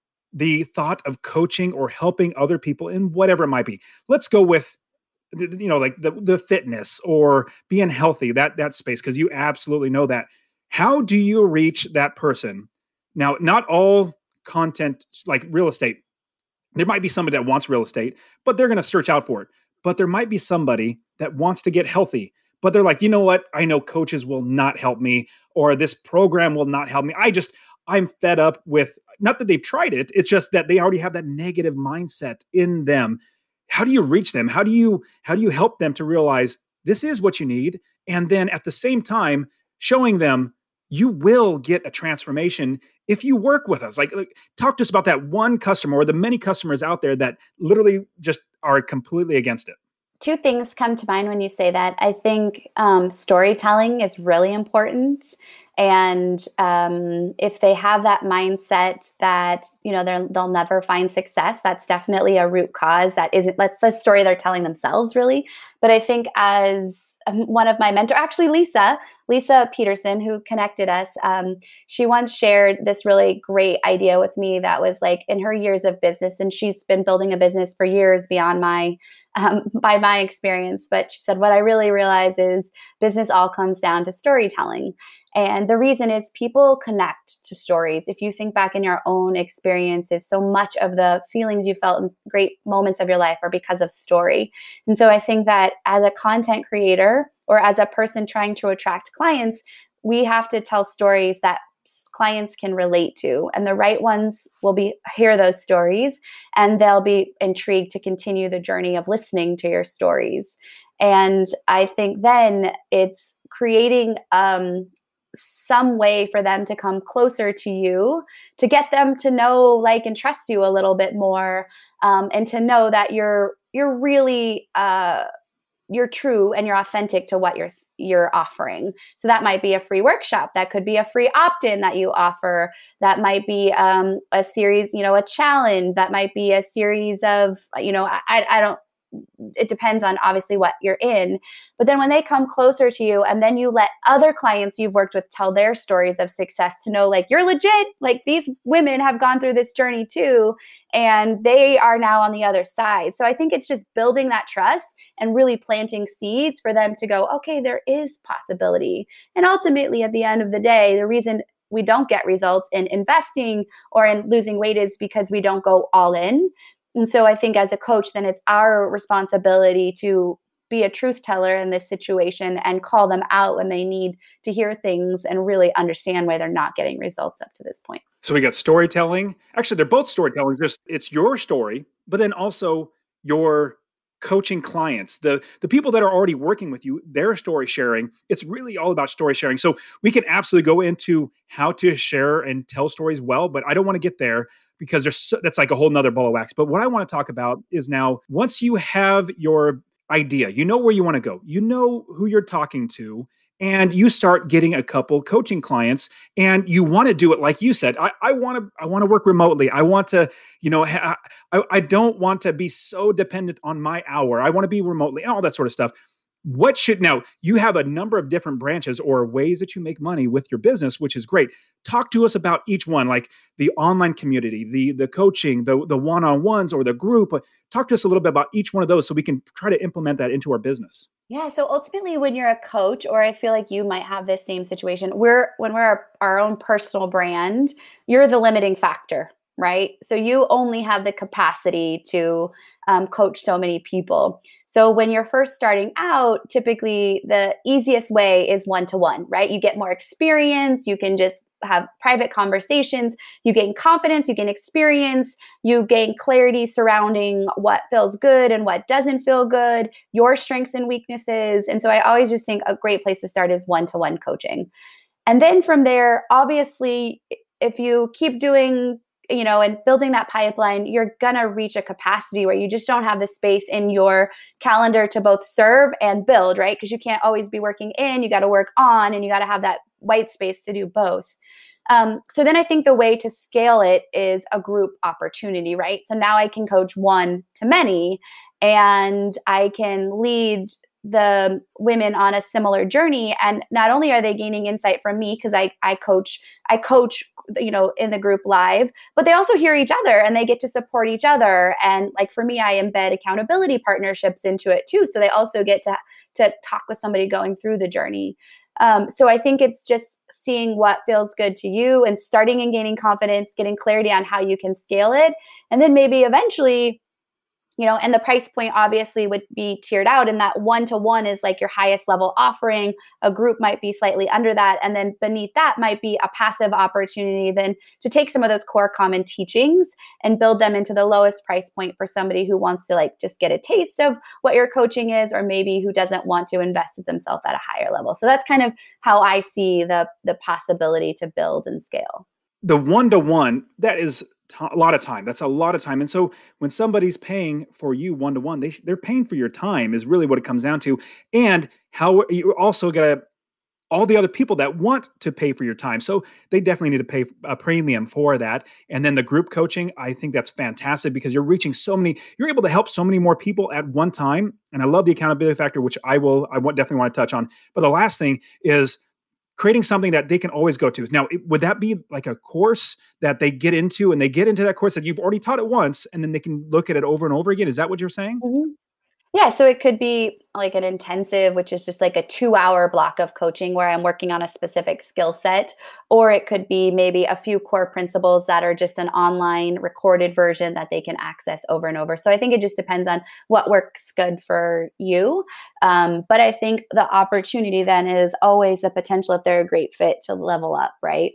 the thought of coaching or helping other people in whatever it might be. Let's go with, you know, like the, the fitness or being healthy, that, that space. Cause you absolutely know that. How do you reach that person? Now, not all content like real estate, there might be somebody that wants real estate, but they're going to search out for it. But there might be somebody that wants to get healthy, but they're like, you know what? I know coaches will not help me, or this program will not help me. I just, I'm fed up with, not that they've tried it. It's just that they already have that negative mindset in them. How do you reach them? How do you, how do you help them to realize this is what you need? And then at the same time, showing them you will get a transformation if you work with us. Like, like talk to us about that one customer or the many customers out there that literally just are completely against it. Two things come to mind when you say that. I think um, storytelling is really important. And um, if they have that mindset that, you know, they'll never find success, that's definitely a root cause. That isn't, that's a story they're telling themselves really. But I think as um, one of my mentors, actually Lisa, Lisa Peterson, who connected us, um, she once shared this really great idea with me that was like in her years of business, and she's been building a business for years beyond my um, by my experience. But she said, what I really realize is business all comes down to storytelling. And the reason is people connect to stories. If you think back in your own experiences, so much of the feelings you felt in great moments of your life are because of story. And so I think that as a content creator or as a person trying to attract clients, we have to tell stories that clients can relate to, and the right ones will be hear those stories and they'll be intrigued to continue the journey of listening to your stories. And I think then it's creating um, some way for them to come closer to you, to get them to know, like, and trust you a little bit more, um, and to know that you're you're really uh, you're true and you're authentic to what you're you're offering. So that might be a free workshop, that could be a free opt-in that you offer, that might be um, a series, you know, a challenge, that might be a series of, you know, I I don't. It depends on obviously what you're in. But then when they come closer to you and then you let other clients you've worked with tell their stories of success to know, like, you're legit, like these women have gone through this journey too, and they are now on the other side. So I think it's just building that trust and really planting seeds for them to go, okay, there is possibility. And ultimately at the end of the day, the reason we don't get results in investing or in losing weight is because we don't go all in. And so I think as a coach, then it's our responsibility to be a truth teller in this situation and call them out when they need to hear things and really understand why they're not getting results up to this point. So we got storytelling. Actually, they're both storytelling. Just it's your story, but then also your coaching clients, the the people that are already working with you, their story sharing. It's really all about story sharing. So we can absolutely go into how to share and tell stories well, but I don't want to get there because there's so, that's like a whole nother ball of wax. But what I want to talk about is now, once you have your idea, you know where you want to go, you know who you're talking to, and you start getting a couple coaching clients, and you want to do it like you said. I, I want to I want to work remotely. I want to, you know, ha- I, I don't want to be so dependent on my hour. I want to be remotely and all that sort of stuff. What should now you have a number of different branches or ways that you make money with your business, which is great. Talk to us about each one, like the online community, the the coaching, the the one-on-ones or the group. Talk to us a little bit about each one of those so we can try to implement that into our business. Yeah. So ultimately, when you're a coach, or I feel like you might have this same situation, we're when we're our, our own personal brand, you're the limiting factor, right? So you only have the capacity to um, coach so many people. So when you're first starting out, typically the easiest way is one-to-one, right? You get more experience. You can just have private conversations. You gain confidence, you gain experience, you gain clarity surrounding what feels good and what doesn't feel good, your strengths and weaknesses. And so I always just think a great place to start is one-to-one coaching. And then from there, obviously, if you keep doing, you know, and building that pipeline, you're going to reach a capacity where you just don't have the space in your calendar to both serve and build, right? Because you can't always be working in, you got to work on, and you got to have that white space to do both. Um, so then I think the way to scale it is a group opportunity, right? So now I can coach one to many, and I can lead the women on a similar journey. And not only are they gaining insight from me, because I, I coach, I coach, you know, in the group live, but they also hear each other and they get to support each other. And like for me, I embed accountability partnerships into it too. So they also get to, to talk with somebody going through the journey. Um, so I think it's just seeing what feels good to you and starting and gaining confidence, getting clarity on how you can scale it. And then maybe eventually, you know, and the price point obviously would be tiered out, and that one-to-one is like your highest level offering. A group might be slightly under that. And then beneath that might be a passive opportunity then to take some of those core common teachings and build them into the lowest price point for somebody who wants to like just get a taste of what your coaching is, or maybe who doesn't want to invest in themselves at a higher level. So that's kind of how I see the, the possibility to build and scale. The one-to-one, that is t- a lot of time. That's a lot of time. And so when somebody's paying for you one-to-one, they, they're paying for your time is really what it comes down to. And how you also got to, all the other people that want to pay for your time. So they definitely need to pay a premium for that. And then the group coaching, I think that's fantastic because you're reaching so many, you're able to help so many more people at one time. And I love the accountability factor, which I will, I want, definitely want to touch on. But the last thing is, creating something that they can always go to. Now, it, would that be like a course that they get into and they get into that course that you've already taught it once and then they can look at it over and over again? Is that what you're saying? Mhm. Yeah, so it could be like an intensive, which is just like a two hour block of coaching where I'm working on a specific skill set. Or it could be maybe a few core principles that are just an online recorded version that they can access over and over. So I think it just depends on what works good for you. Um, but I think the opportunity then is always a potential if they're a great fit to level up, right?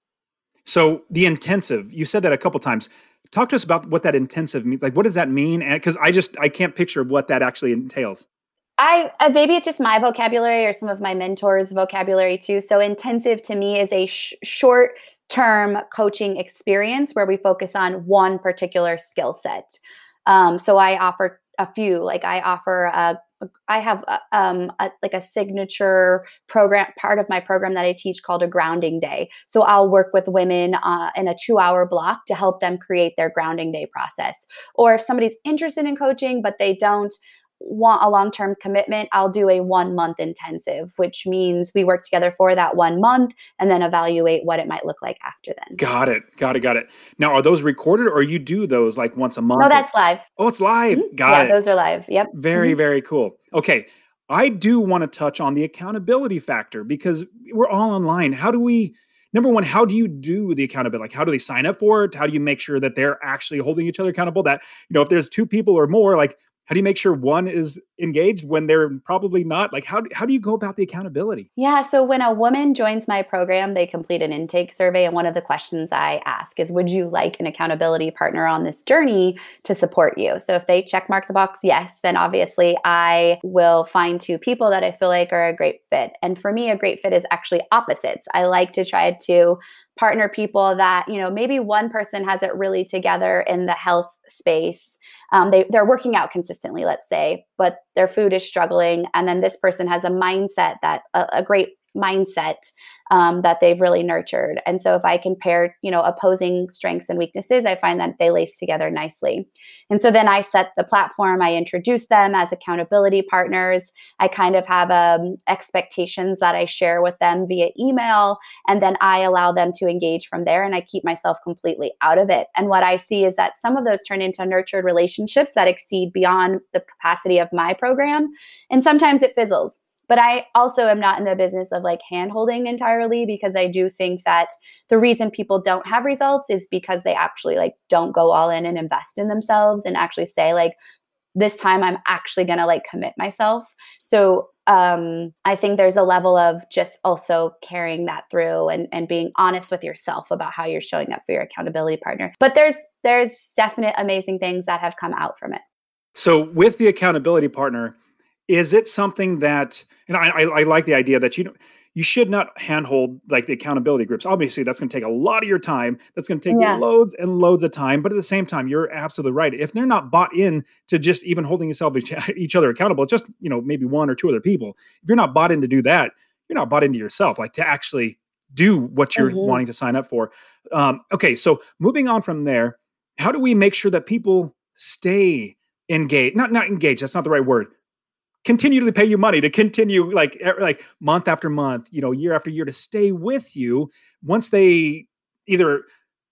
So the intensive, you said that a couple times. Talk to us about what that intensive means. Like, what does that mean? Because I just I can't picture what that actually entails. I uh, maybe it's just my vocabulary or some of my mentors' vocabulary too. So intensive to me is a sh- short term coaching experience where we focus on one particular skill set. Um, so I offer a few, like I offer a I have a, um, a, like a signature program, part of my program that I teach called a grounding day. So I'll work with women uh, in a two hour block to help them create their grounding day process. Or if somebody's interested in coaching, but they don't want a long-term commitment, I'll do a one month intensive, which means we work together for that one month and then evaluate what it might look like after then. Got it. Got it. Got it. Now, are those recorded or you do those like once a month? No, or- that's live. Oh, it's live. Mhm. Got Yeah, it. those are live. Yep. Very, Mhm. very cool. Okay. I do want to touch on the accountability factor because we're all online. How do we, number one, how do you do the accountability? Like, how do they sign up for it? How do you make sure that they're actually holding each other accountable? That, you know, if there's two people or more, like, how do you make sure one is engaged when they're probably not? Like, how, do- how do you go about the accountability? Yeah, so when a woman joins my program, they complete an intake survey. And one of the questions I ask is, would you like an accountability partner on this journey to support you? So if they check mark the box, yes, then obviously I will find two people that I feel like are a great fit. And for me, a great fit is actually opposites. I like to try to partner people that, you know, maybe one person has it really together in the health space. Um, they, they're working out consistently, let's say, but their food is struggling. And then this person has a mindset that a, a great mindset um, that they've really nurtured. And so if I compare, you know, opposing strengths and weaknesses, I find that they lace together nicely. And so then I set the platform, I introduce them as accountability partners. I kind of have um, expectations that I share with them via email, and then I allow them to engage from there, and I keep myself completely out of it. And what I see is that some of those turn into nurtured relationships that exceed beyond the capacity of my program. And sometimes it fizzles. But I also am not in the business of like hand-holding entirely, because I do think that the reason people don't have results is because they actually like don't go all in and invest in themselves and actually say like, this time I'm actually going to like commit myself. So um, I think there's a level of just also carrying that through and, and being honest with yourself about how you're showing up for your accountability partner. But there's there's definite amazing things that have come out from it. So with the accountability partner, is it something that, and I, I, I like the idea that you don't, you should not handhold like the accountability groups. Obviously, that's going to take a lot of your time. That's going to take Yeah. loads and loads of time. But at the same time, you're absolutely right. If they're not bought in to just even holding yourself each, each other accountable, just you know maybe one or two other people. If you're not bought in to do that, you're not bought into yourself. Like to actually do what you're Mhm. wanting to sign up for. Um, okay, so moving on from there, how do we make sure that people stay engaged? Not not engaged. That's not the right word. Continue to pay you money to continue like e- like month after month, you know, year after year to stay with you once they either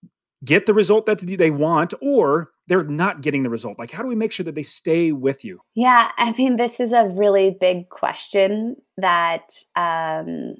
get the result that they want or they're not getting the result. Like, how do we make sure that they stay with you? Yeah, I mean, this is a really big question that um,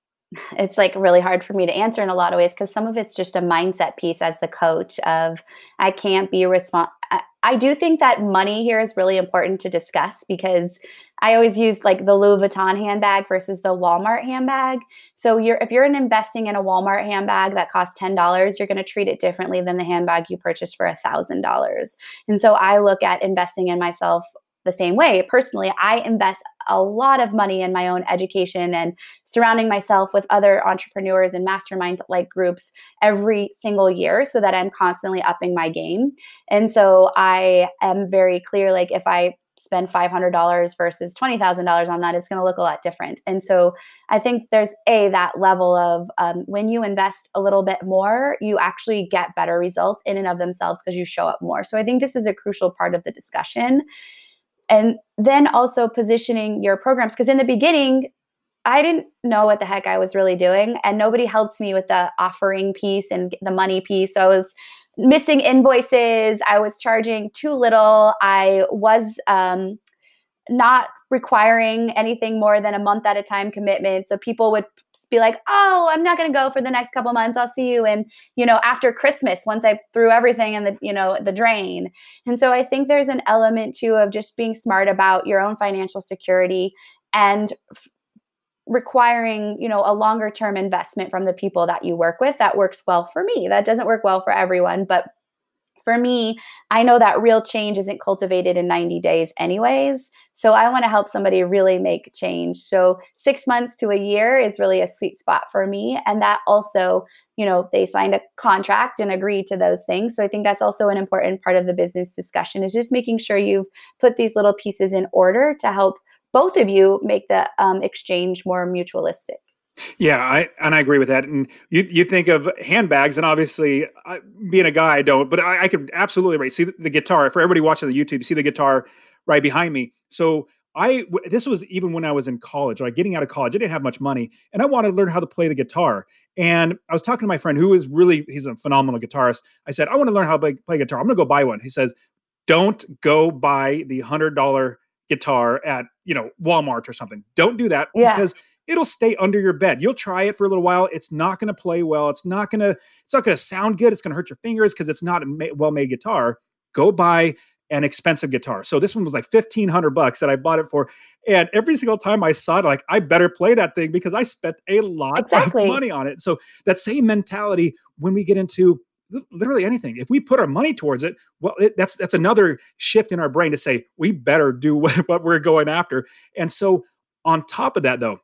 it's like really hard for me to answer in a lot of ways, because some of it's just a mindset piece as the coach of I can't be respons I, I do think that money here is really important to discuss, because I always use like the Louis Vuitton handbag versus the Walmart handbag. So you're if you're investing in a Walmart handbag that costs ten dollars, you're going to treat it differently than the handbag you purchased for one thousand dollars. And so I look at investing in myself the same way. Personally, I invest a lot of money in my own education and surrounding myself with other entrepreneurs and mastermind like groups every single year so that I'm constantly upping my game. And so I am very clear, like if I spend five hundred dollars versus twenty thousand dollars on that, it's going to look a lot different. And so I think there's a, that level of um, when you invest a little bit more, you actually get better results in and of themselves because you show up more. So I think this is a crucial part of the discussion. And then also positioning your programs, because in the beginning, I didn't know what the heck I was really doing, and nobody helped me with the offering piece and the money piece. So I was missing invoices. I was charging too little. I was um, not requiring anything more than a month at a time commitment. So people would be like, oh, I'm not going to go for the next couple months. I'll see you in, you know, after Christmas, once I threw everything in the, you know, the drain. And so I think there's an element too of just being smart about your own financial security and f- requiring, you know, a longer term investment from the people that you work with. That works well for me. That doesn't work well for everyone, but for me, I know that real change isn't cultivated in ninety days anyways. So I want to help somebody really make change. So six months to a year is really a sweet spot for me. And that also, you know, they signed a contract and agreed to those things. So I think that's also an important part of the business discussion, is just making sure you've put these little pieces in order to help both of you make the um, exchange more mutualistic. Yeah, I and I agree with that. And you you think of handbags, and obviously, I, being a guy, I don't, but I, I could absolutely right. See the, the guitar. For everybody watching the YouTube, see the guitar right behind me. So I w- this was even when I was in college, like getting out of college. I didn't have much money, and I wanted to learn how to play the guitar. And I was talking to my friend who is really he's a phenomenal guitarist. I said, I want to learn how to play, play guitar. I'm going to go buy one. He says, don't go buy the hundred dollar guitar at you know Walmart or something. Don't do that Yeah. because it'll stay under your bed. You'll try it for a little while. It's not going to play well. It's not going to, it's not going to sound good. It's going to hurt your fingers because it's not a ma- well-made guitar. Go buy an expensive guitar. So this one was like fifteen hundred bucks that I bought it for. And every single time I saw it, like, I better play that thing because I spent a lot Exactly. of money on it. So that same mentality when we get into literally anything, if we put our money towards it, well, it, that's, that's another shift in our brain to say, we better do what, what we're going after. And so on top of that though,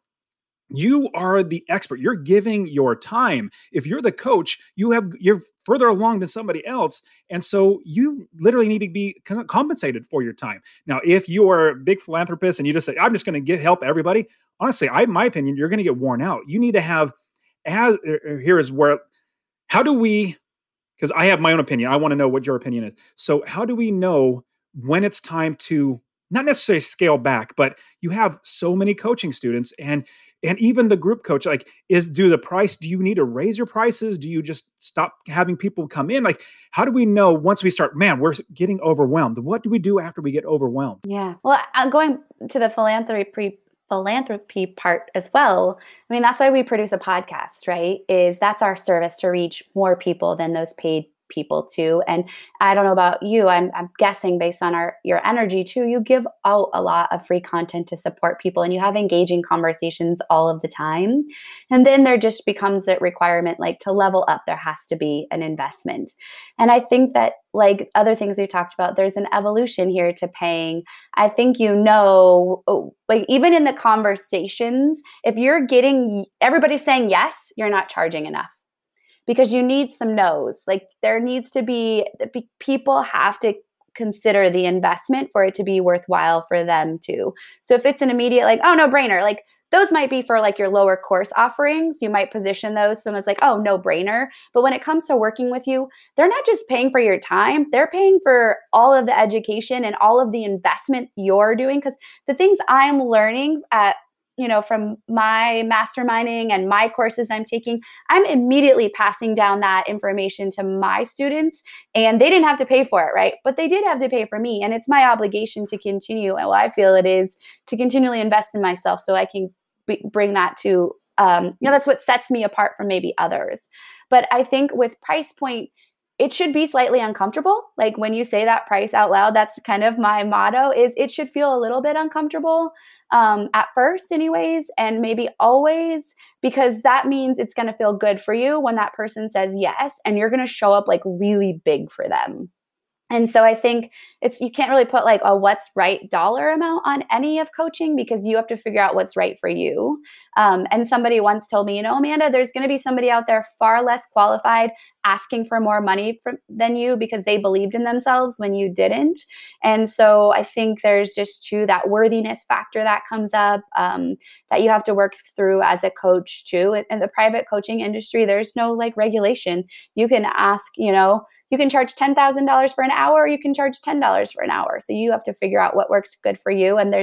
you are the expert. You're giving your time. If you're the coach, you have you're further along than somebody else, and so you literally need to be compensated for your time. Now, if you are a big philanthropist and you just say, "I'm just going to get help everybody," honestly, I, in my opinion, you're going to get worn out. You need to have. As here is where, how do we? Because I have my own opinion. I want to know what your opinion is. So, how do we know when it's time to not necessarily scale back, but you have so many coaching students and and even the group coach, like, is do the price, do you need to raise your prices? Do you just stop having people come in? Like, how do we know once we start, man, we're getting overwhelmed? What do we do after we get overwhelmed? Yeah. Well, I'm going to the philanthropy philanthropy part as well. I mean, that's why we produce a podcast, right? Is that's our service to reach more people than those paid people too. And I don't know about you, I'm, I'm guessing based on our your energy too, you give out a lot of free content to support people and you have engaging conversations all of the time. And then there just becomes that requirement, like to level up, there has to be an investment. And I think that, like other things we talked about, there's an evolution here to paying. I think, you know, like even in the conversations, if you're getting everybody's saying yes, you're not charging enough. Because you need some no's. Like there needs to be, people have to consider the investment for it to be worthwhile for them too. So if it's an immediate, like, oh, no brainer, like those might be for like your lower course offerings. You might position those. Someone's like, oh, no brainer. But when it comes to working with you, they're not just paying for your time. They're paying for all of the education and all of the investment you're doing. Because the things I'm learning at you know, from my masterminding and my courses I'm taking, I'm immediately passing down that information to my students, and they didn't have to pay for it, right? But they did have to pay for me, and it's my obligation to continue, and what I feel it is to continually invest in myself so I can b- bring that to, um, you know, that's what sets me apart from maybe others. But I think with price point, it should be slightly uncomfortable. Like when you say that price out loud, that's kind of my motto, is it should feel a little bit uncomfortable um, at first anyways, and maybe always, because that means it's going to feel good for you when that person says yes, and you're going to show up like really big for them. And so I think it's, you can't really put like a what's right dollar amount on any of coaching, because you have to figure out what's right for you. Um, and somebody once told me, you know, Amanda, there's going to be somebody out there far less qualified asking for more money from, than you because they believed in themselves when you didn't. And so I think there's just too that worthiness factor that comes up um, that you have to work through as a coach too. In, in the private coaching industry, there's no like regulation. You can ask, you know, you can charge ten thousand dollars for an hour, or you can charge ten dollars for an hour. So you have to figure out what works good for you. And there's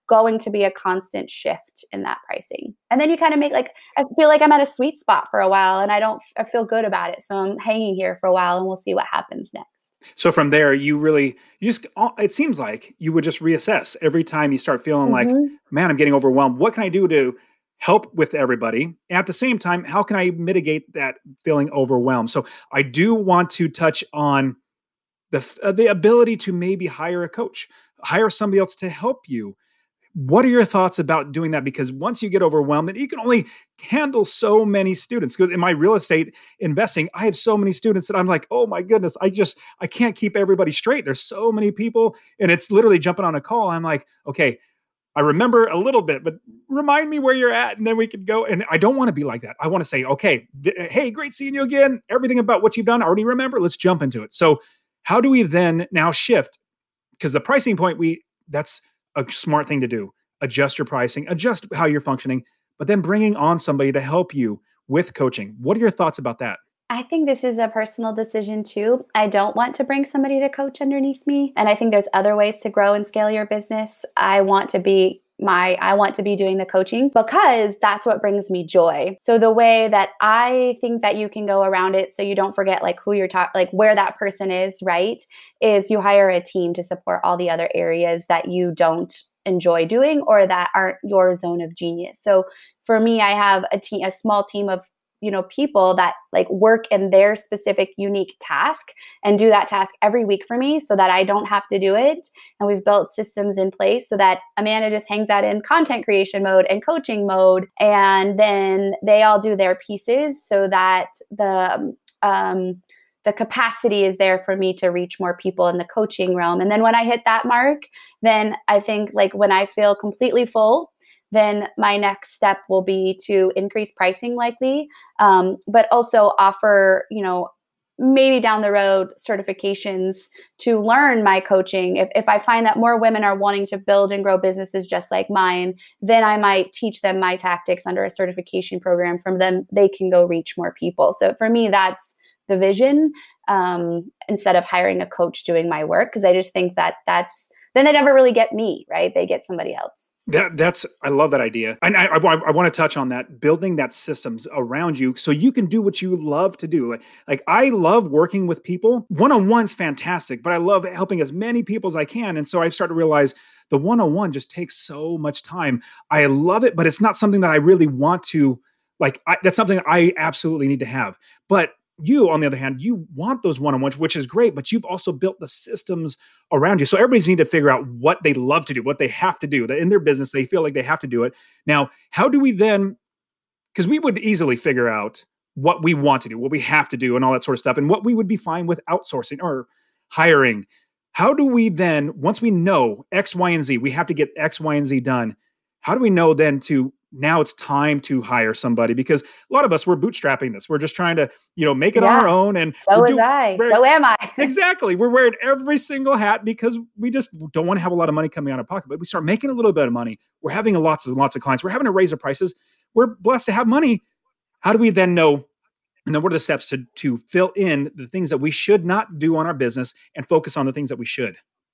going to be a constant shift in that pricing. And then you kind of make like, I feel like I'm at a sweet spot for a while and I don't, I feel good about it. So I'm hanging here for a while and we'll see what happens next. So from there, you really, you just, it seems like you would just reassess every time you start feeling like, Mm-hmm. man, I'm getting overwhelmed. What can I do to help with everybody? At the same time, how can I mitigate that feeling overwhelmed? So I do want to touch on the, uh, the ability to maybe hire a coach, hire somebody else to help you. What are your thoughts about doing that? Because once you get overwhelmed, and you can only handle so many students. Because in my real estate investing, I have so many students that I'm like, oh my goodness, I just, I can't keep everybody straight. There's so many people, and it's literally jumping on a call. I'm like, okay, I remember a little bit, but remind me where you're at, and then we can go. And I don't want to be like that. I want to say, okay, th- hey, great seeing you again. Everything about what you've done, I already remember. Let's jump into it. So how do we then now shift? Because the pricing point, we that's a smart thing to do. Adjust your pricing, adjust how you're functioning, but then bringing on somebody to help you with coaching. What are your thoughts about that? I think this is a personal decision too. I don't want to bring somebody to coach underneath me. And I think there's other ways to grow and scale your business. I want to be my, I want to be doing the coaching because that's what brings me joy. So the way that I think that you can go around it so you don't forget like who you're talking, like where that person is, right? Is you hire a team to support all the other areas that you don't enjoy doing or that aren't your zone of genius. So for me, I have a team, a small team of you know, people that like work in their specific unique task and do that task every week for me so that I don't have to do it. And we've built systems in place so that Amanda just hangs out in content creation mode and coaching mode. And then they all do their pieces so that the, um, the capacity is there for me to reach more people in the coaching realm. And then when I hit that mark, then I think like when I feel completely full, then my next step will be to increase pricing likely, um, but also offer, you know, maybe down the road certifications to learn my coaching. If, if I find that more women are wanting to build and grow businesses just like mine, then I might teach them my tactics under a certification program. From them, they can go reach more people. So for me, that's the vision, um, instead of hiring a coach doing my work, because I just think that that's, then they never really get me, right? They get somebody else. That that's I love that idea, and I, I, I want to touch on that, building that systems around you so you can do what you love to do. Like, like I love working with people. One-on-one's fantastic, but I love helping as many people as I can. And so I started to realize the one-on-one just takes so much time. I love it, but it's not something that I really want to like. I, that's something I absolutely need to have, but you, on the other hand, you want those one-on-ones, which is great, but you've also built the systems around you. So everybody's need to figure out what they love to do, what they have to do, that in their business, they feel like they have to do it. Now, how do we then, because we would easily figure out what we want to do, what we have to do and all that sort of stuff, and what we would be fine with outsourcing or hiring. How do we then, once we know X, Y, and Z, we have to get X, Y, and Z done. How do we know then to now it's time to hire somebody? Because a lot of us, we're bootstrapping this. We're just trying to, you know, make it Yeah. on our own. And So we're is do- I. we're- So am I. Exactly. We're wearing every single hat because we just don't want to have a lot of money coming out of our pocket. But we start making a little bit of money. We're having lots and lots of clients. We're having to raise our prices. We're blessed to have money. How do we then know? And then what are the steps to, to fill in the things that we should not do on our business and focus on the things that we should?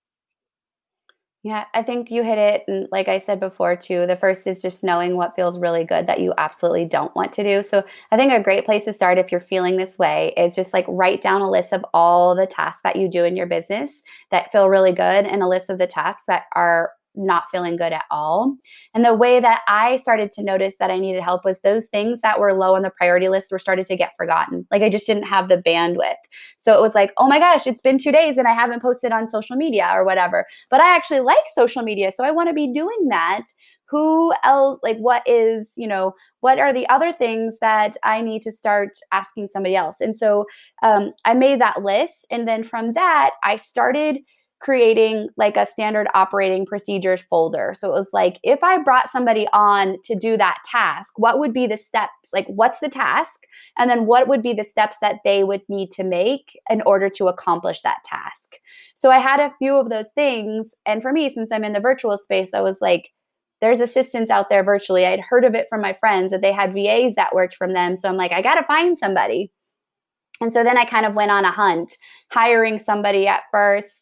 Yeah, I think you hit it. And like I said before, too, the first is just knowing what feels really good that you absolutely don't want to do. So I think a great place to start if you're feeling this way is just like write down a list of all the tasks that you do in your business that feel really good and a list of the tasks that are not feeling good at all. And the way that I started to notice that I needed help was those things that were low on the priority list were started to get forgotten. Like I just didn't have the bandwidth. So it was like, oh my gosh, it's been two days and I haven't posted on social media or whatever. But I actually like social media. So I want to be doing that. Who else, like what is, you know, what are the other things that I need to start asking somebody else? And so um, I made that list. And then from that, I started creating like a standard operating procedures folder. So it was like, if I brought somebody on to do that task, what would be the steps? Like, what's the task? And then what would be the steps that they would need to make in order to accomplish that task? So I had a few of those things. And for me, since I'm in the virtual space, I was like, there's assistants out there virtually. I'd heard of it from my friends that they had V As that worked from them. So I'm like, I got to find somebody. And so then I kind of went on a hunt, hiring somebody at first.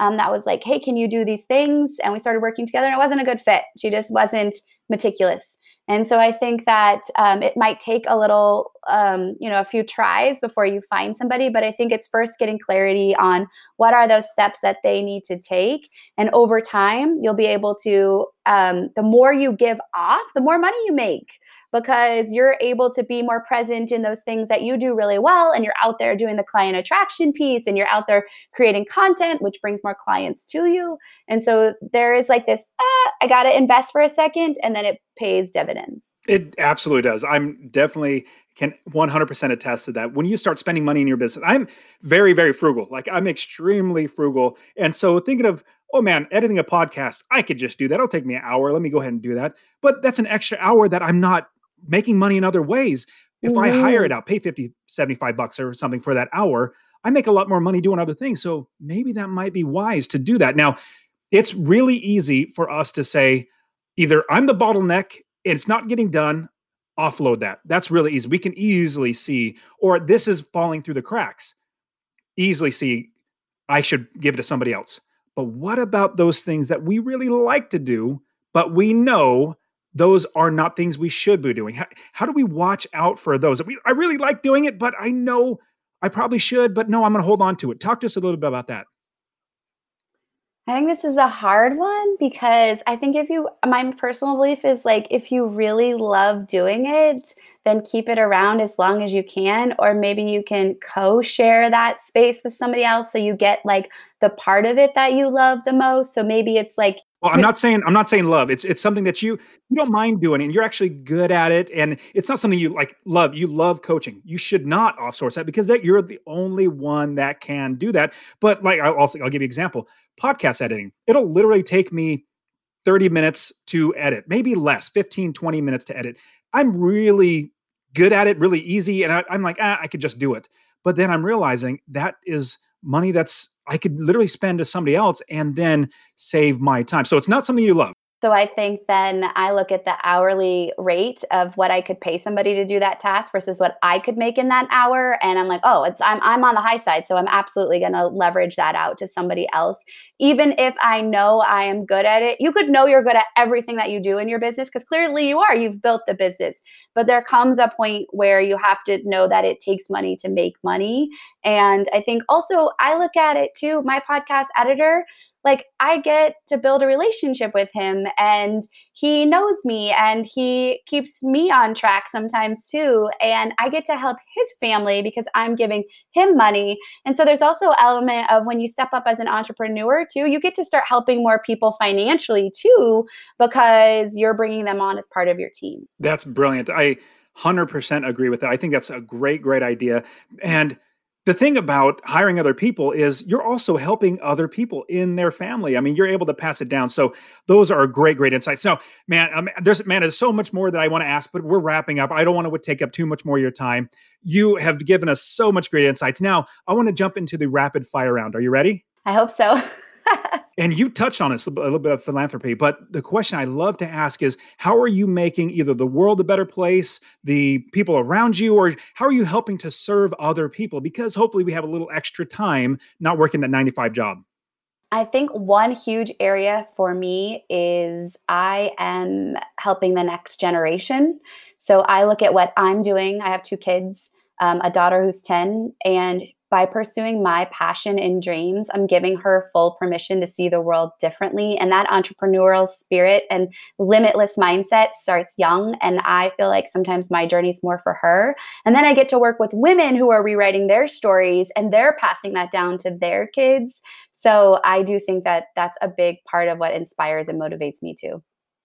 um, that was like, hey, can you do these things? And we started working together, and it wasn't a good fit. She just wasn't meticulous. And so I think that um, it might take a little, um, you know, a few tries before you find somebody. But I think it's first getting clarity on what are those steps that they need to take. And over time, you'll be able to, um, the more you give off, the more money you make, because you're able to be more present in those things that you do really well. And you're out there doing the client attraction piece, and you're out there creating content, which brings more clients to you. And so there is like this, ah, I got to invest for a second, and then it pays dividends. It absolutely does. I'm definitely can one hundred percent attest to that. When you start spending money in your business, I'm very, very frugal. Like I'm extremely frugal. And so thinking of, oh man, editing a podcast, I could just do that. It'll take me an hour. Let me go ahead and do that. But that's an extra hour that I'm not making money in other ways. If I hire it out, pay fifty, seventy-five bucks or something for that hour, I make a lot more money doing other things. So maybe that might be wise to do that. Now, it's really easy for us to say, either I'm the bottleneck, it's not getting done, offload that. That's really easy. We can easily see, or this is falling through the cracks. Easily see, I should give it to somebody else. But what about those things that we really like to do, but we know those are not things we should be doing? How, how do we watch out for those? We, I really like doing it, but I know I probably should, but no, I'm going to hold on to it. Talk to us a little bit about that. I think this is a hard one, because I think if you, my personal belief is like, if you really love doing it, then keep it around as long as you can, or maybe you can co-share that space with somebody else so you get like the part of it that you love the most. So maybe it's like, well, I'm not saying I'm not saying love. It's it's something that you you don't mind doing, and you're actually good at it, and it's not something you like love. You love coaching. You should not outsource that, because that you're the only one that can do that. But like I'll also I'll give you an example. Podcast editing. It'll literally take me thirty minutes to edit, maybe less, fifteen, twenty minutes to edit. I'm really good at it, really easy, and I, I'm like, ah, I could just do it. But then I'm realizing that is money that's I could literally spend to somebody else and then save my time. So it's not something you love. So I think then I look at the hourly rate of what I could pay somebody to do that task versus what I could make in that hour. And I'm like, oh, it's I'm I'm on the high side. So I'm absolutely going to leverage that out to somebody else. Even if I know I am good at it, you could know you're good at everything that you do in your business, because clearly you are. You've built the business. But there comes a point where you have to know that it takes money to make money. And I think also I look at it too, my podcast editor, like I get to build a relationship with him, and he knows me, and he keeps me on track sometimes too. And I get to help his family because I'm giving him money. And so there's also an element of when you step up as an entrepreneur too, you get to start helping more people financially too, because you're bringing them on as part of your team. That's brilliant. I one hundred percent agree with that. I think that's a great, great idea. And the thing about hiring other people is you're also helping other people in their family. I mean, you're able to pass it down. So those are great, great insights. Now, man, um, there's man, there's so much more that I want to ask, but we're wrapping up. I don't want to take up too much more of your time. You have given us so much great insights. Now, I want to jump into the rapid fire round. Are you ready? I hope so. And you touched on this, a little bit of philanthropy, but the question I love to ask is, how are you making either the world a better place, the people around you, or how are you helping to serve other people? Because hopefully we have a little extra time not working that nine to five job. I think one huge area for me is I am helping the next generation. So I look at what I'm doing. I have two kids, um, a daughter who's ten, and by pursuing my passion and dreams, I'm giving her full permission to see the world differently. And that entrepreneurial spirit and limitless mindset starts young. And I feel like sometimes my journey is more for her. And then I get to work with women who are rewriting their stories, and they're passing that down to their kids. So I do think that that's a big part of what inspires and motivates me too.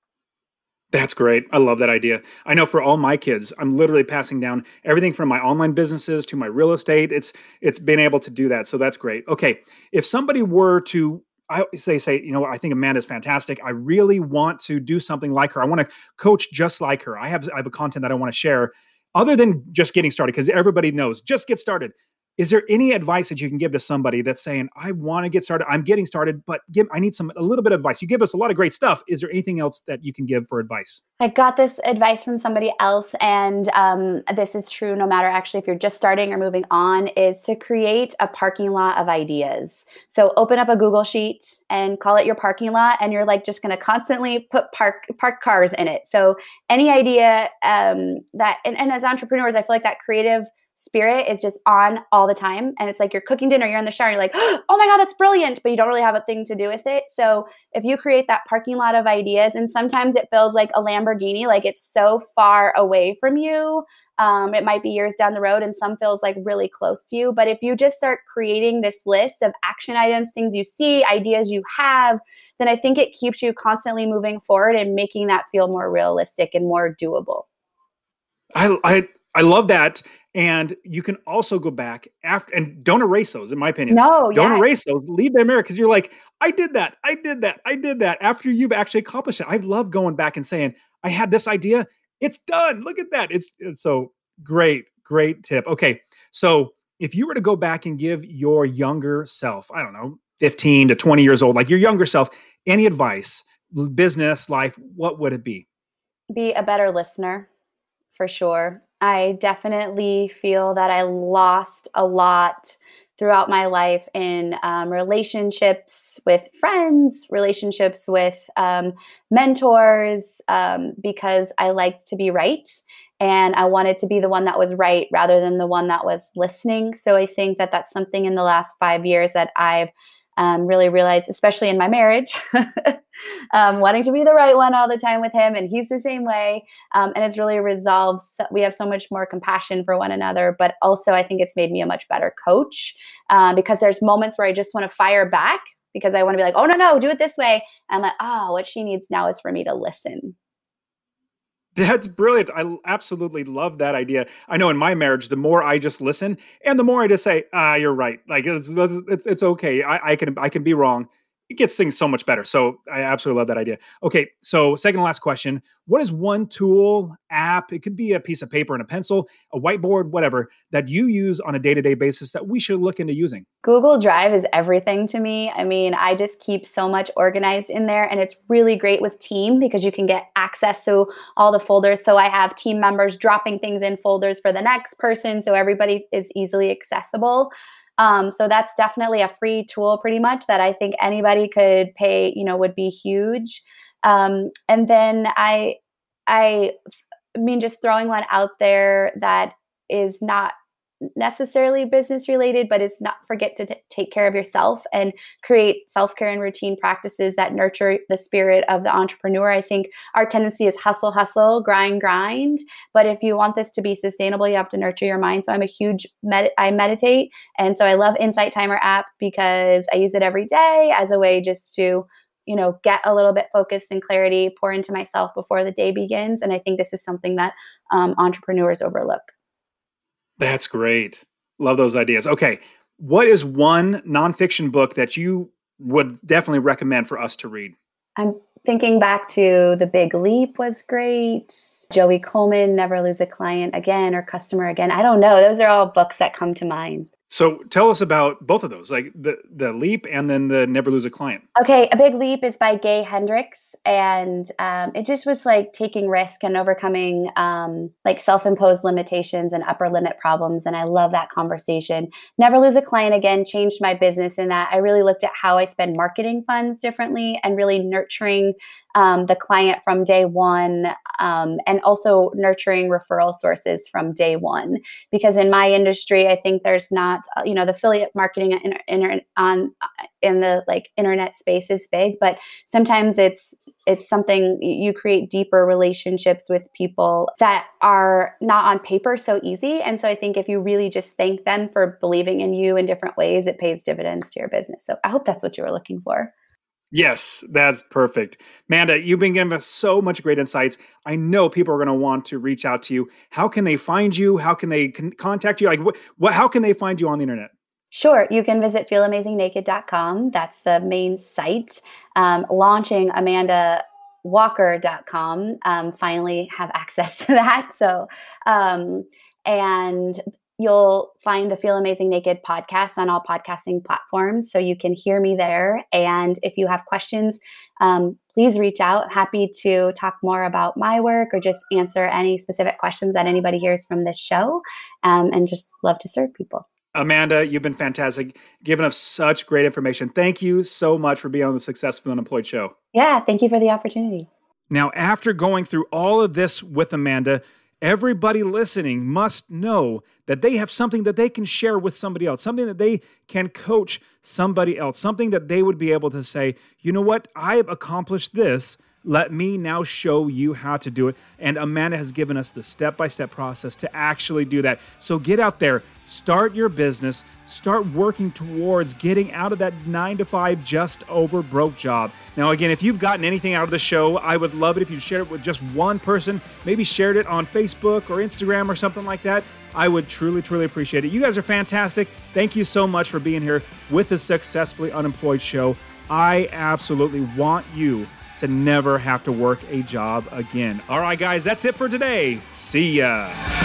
That's great. I love that idea. I know for all my kids, I'm literally passing down everything from my online businesses to my real estate. It's it's been able to do that. So that's great. Okay. If somebody were to I say, say, you know, I think Amanda's fantastic. I really want to do something like her. I want to coach just like her. I have I have a content that I want to share other than just getting started, because everybody knows just get started. Is there any advice that you can give to somebody that's saying, I want to get started, I'm getting started, but give, I need some, a little bit of advice. You give us a lot of great stuff. Is there anything else that you can give for advice? I got this advice from somebody else, and um, this is true no matter actually if you're just starting or moving on, is to create a parking lot of ideas. So open up a Google sheet and call it your parking lot, and you're like just going to constantly put park park cars in it. So any idea um, that, and, and as entrepreneurs, I feel like that creative spirit is just on all the time. And it's like you're cooking dinner, you're in the shower, you're like, oh my God, that's brilliant. But you don't really have a thing to do with it. So if you create that parking lot of ideas, and sometimes it feels like a Lamborghini, like it's so far away from you. Um, it might be years down the road, and some feels like really close to you. But if you just start creating this list of action items, things you see, ideas you have, then I think it keeps you constantly moving forward and making that feel more realistic and more doable. I, I, I love that. And you can also go back after, and don't erase those, in my opinion. No, don't yeah. erase those. Leave them there, because you're like, I did that, I did that, I did that. After you've actually accomplished it, I love going back and saying, I had this idea, it's done. Look at that. It's, it's so great, great tip. Okay, so if you were to go back and give your younger self, I don't know, fifteen to twenty years old, like your younger self, any advice, business, life, what would it be? Be a better listener, for sure. I definitely feel that I lost a lot throughout my life in um, relationships with friends, relationships with um, mentors, um, because I liked to be right. And I wanted to be the one that was right rather than the one that was listening. So I think that that's something in the last five years that I've Um, really realized, especially in my marriage, um, wanting to be the right one all the time with him. And he's the same way. Um, and it's really resolved. So we have so much more compassion for one another. But also, I think it's made me a much better coach um, because there's moments where I just want to fire back because I want to be like, oh, no, no, do it this way. And I'm like, oh, what she needs now is for me to listen. That's brilliant. I absolutely love that idea. I know in my marriage, the more I just listen and the more I just say, ah, you're right. Like it's, it's, it's okay. I, I can, I can be wrong. It gets things so much better. So I absolutely love that idea. Okay. So second to last question, what is one tool, app? It could be a piece of paper and a pencil, a whiteboard, whatever, that you use on a day-to-day basis that we should look into using? Google Drive is everything to me. I mean, I just keep so much organized in there, and it's really great with team because you can get access to all the folders. So I have team members dropping things in folders for the next person, so everybody is easily accessible. Um, so that's definitely a free tool pretty much that I think anybody could pay, you know, would be huge. Um, and then I, I, I mean, just throwing one out there that is not necessarily business related, but is not forget to t- take care of yourself and create self-care and routine practices that nurture the spirit of the entrepreneur. I think our tendency is hustle, hustle, grind, grind. But if you want this to be sustainable, you have to nurture your mind. So I'm a huge, med- I meditate. And so I love Insight Timer app because I use it every day as a way just to, you know, get a little bit focused and clarity, pour into myself before the day begins. And I think this is something that um, entrepreneurs overlook. That's great. Love those ideas. Okay. What is one nonfiction book that you would definitely recommend for us to read? I'm thinking back to The Big Leap was great. Joey Coleman, Never Lose a Client Again or Customer Again. I don't know. Those are all books that come to mind. So tell us about both of those, like the, the Leap and then the Never Lose a Client. Okay, A Big Leap is by Gay Hendricks. And um, it just was like taking risk and overcoming um, like self-imposed limitations and upper limit problems. And I love that conversation. Never Lose a Client Again changed my business in that I really looked at how I spend marketing funds differently and really nurturing um, the client from day one um, and also nurturing referral sources from day one. Because in my industry, I think there's not, you know, the affiliate marketing in, in, on in the like internet space is big, but sometimes it's it's something you create deeper relationships with people that are not on paper so easy. And so I think if you really just thank them for believing in you in different ways, it pays dividends to your business. So I hope that's what you were looking for. Yes, that's perfect. Amanda, you've been giving us so much great insights. I know people are going to want to reach out to you. How can they find you? How can they con- contact you? Like what, what, how can they find you on the internet? Sure. You can visit feel amazing naked dot com. That's the main site. Um, launching amanda walker dot com. Um, finally have access to that. So, um, and you'll find the Feel Amazing Naked podcast on all podcasting platforms, so you can hear me there. And if you have questions, um, please reach out. Happy to talk more about my work or just answer any specific questions that anybody hears from this show, um, and just love to serve people. Amanda, you've been fantastic, giving us such great information. Thank you so much for being on the Successfully Unemployed show. Yeah, thank you for the opportunity. Now, after going through all of this with Amanda, everybody listening must know that they have something that they can share with somebody else, something that they can coach somebody else, something that they would be able to say, you know what, I've accomplished this. Let me now show you how to do it. And Amanda has given us the step-by-step process to actually do that. So get out there, start your business, start working towards getting out of that nine to five just over broke job. Now, again, if you've gotten anything out of the show, I would love it if you shared it with just one person, maybe shared it on Facebook or Instagram or something like that. I would truly, truly appreciate it. You guys are fantastic. Thank you so much for being here with the Successfully Unemployed show. I absolutely want you to never have to work a job again. All right, guys, that's it for today. See ya.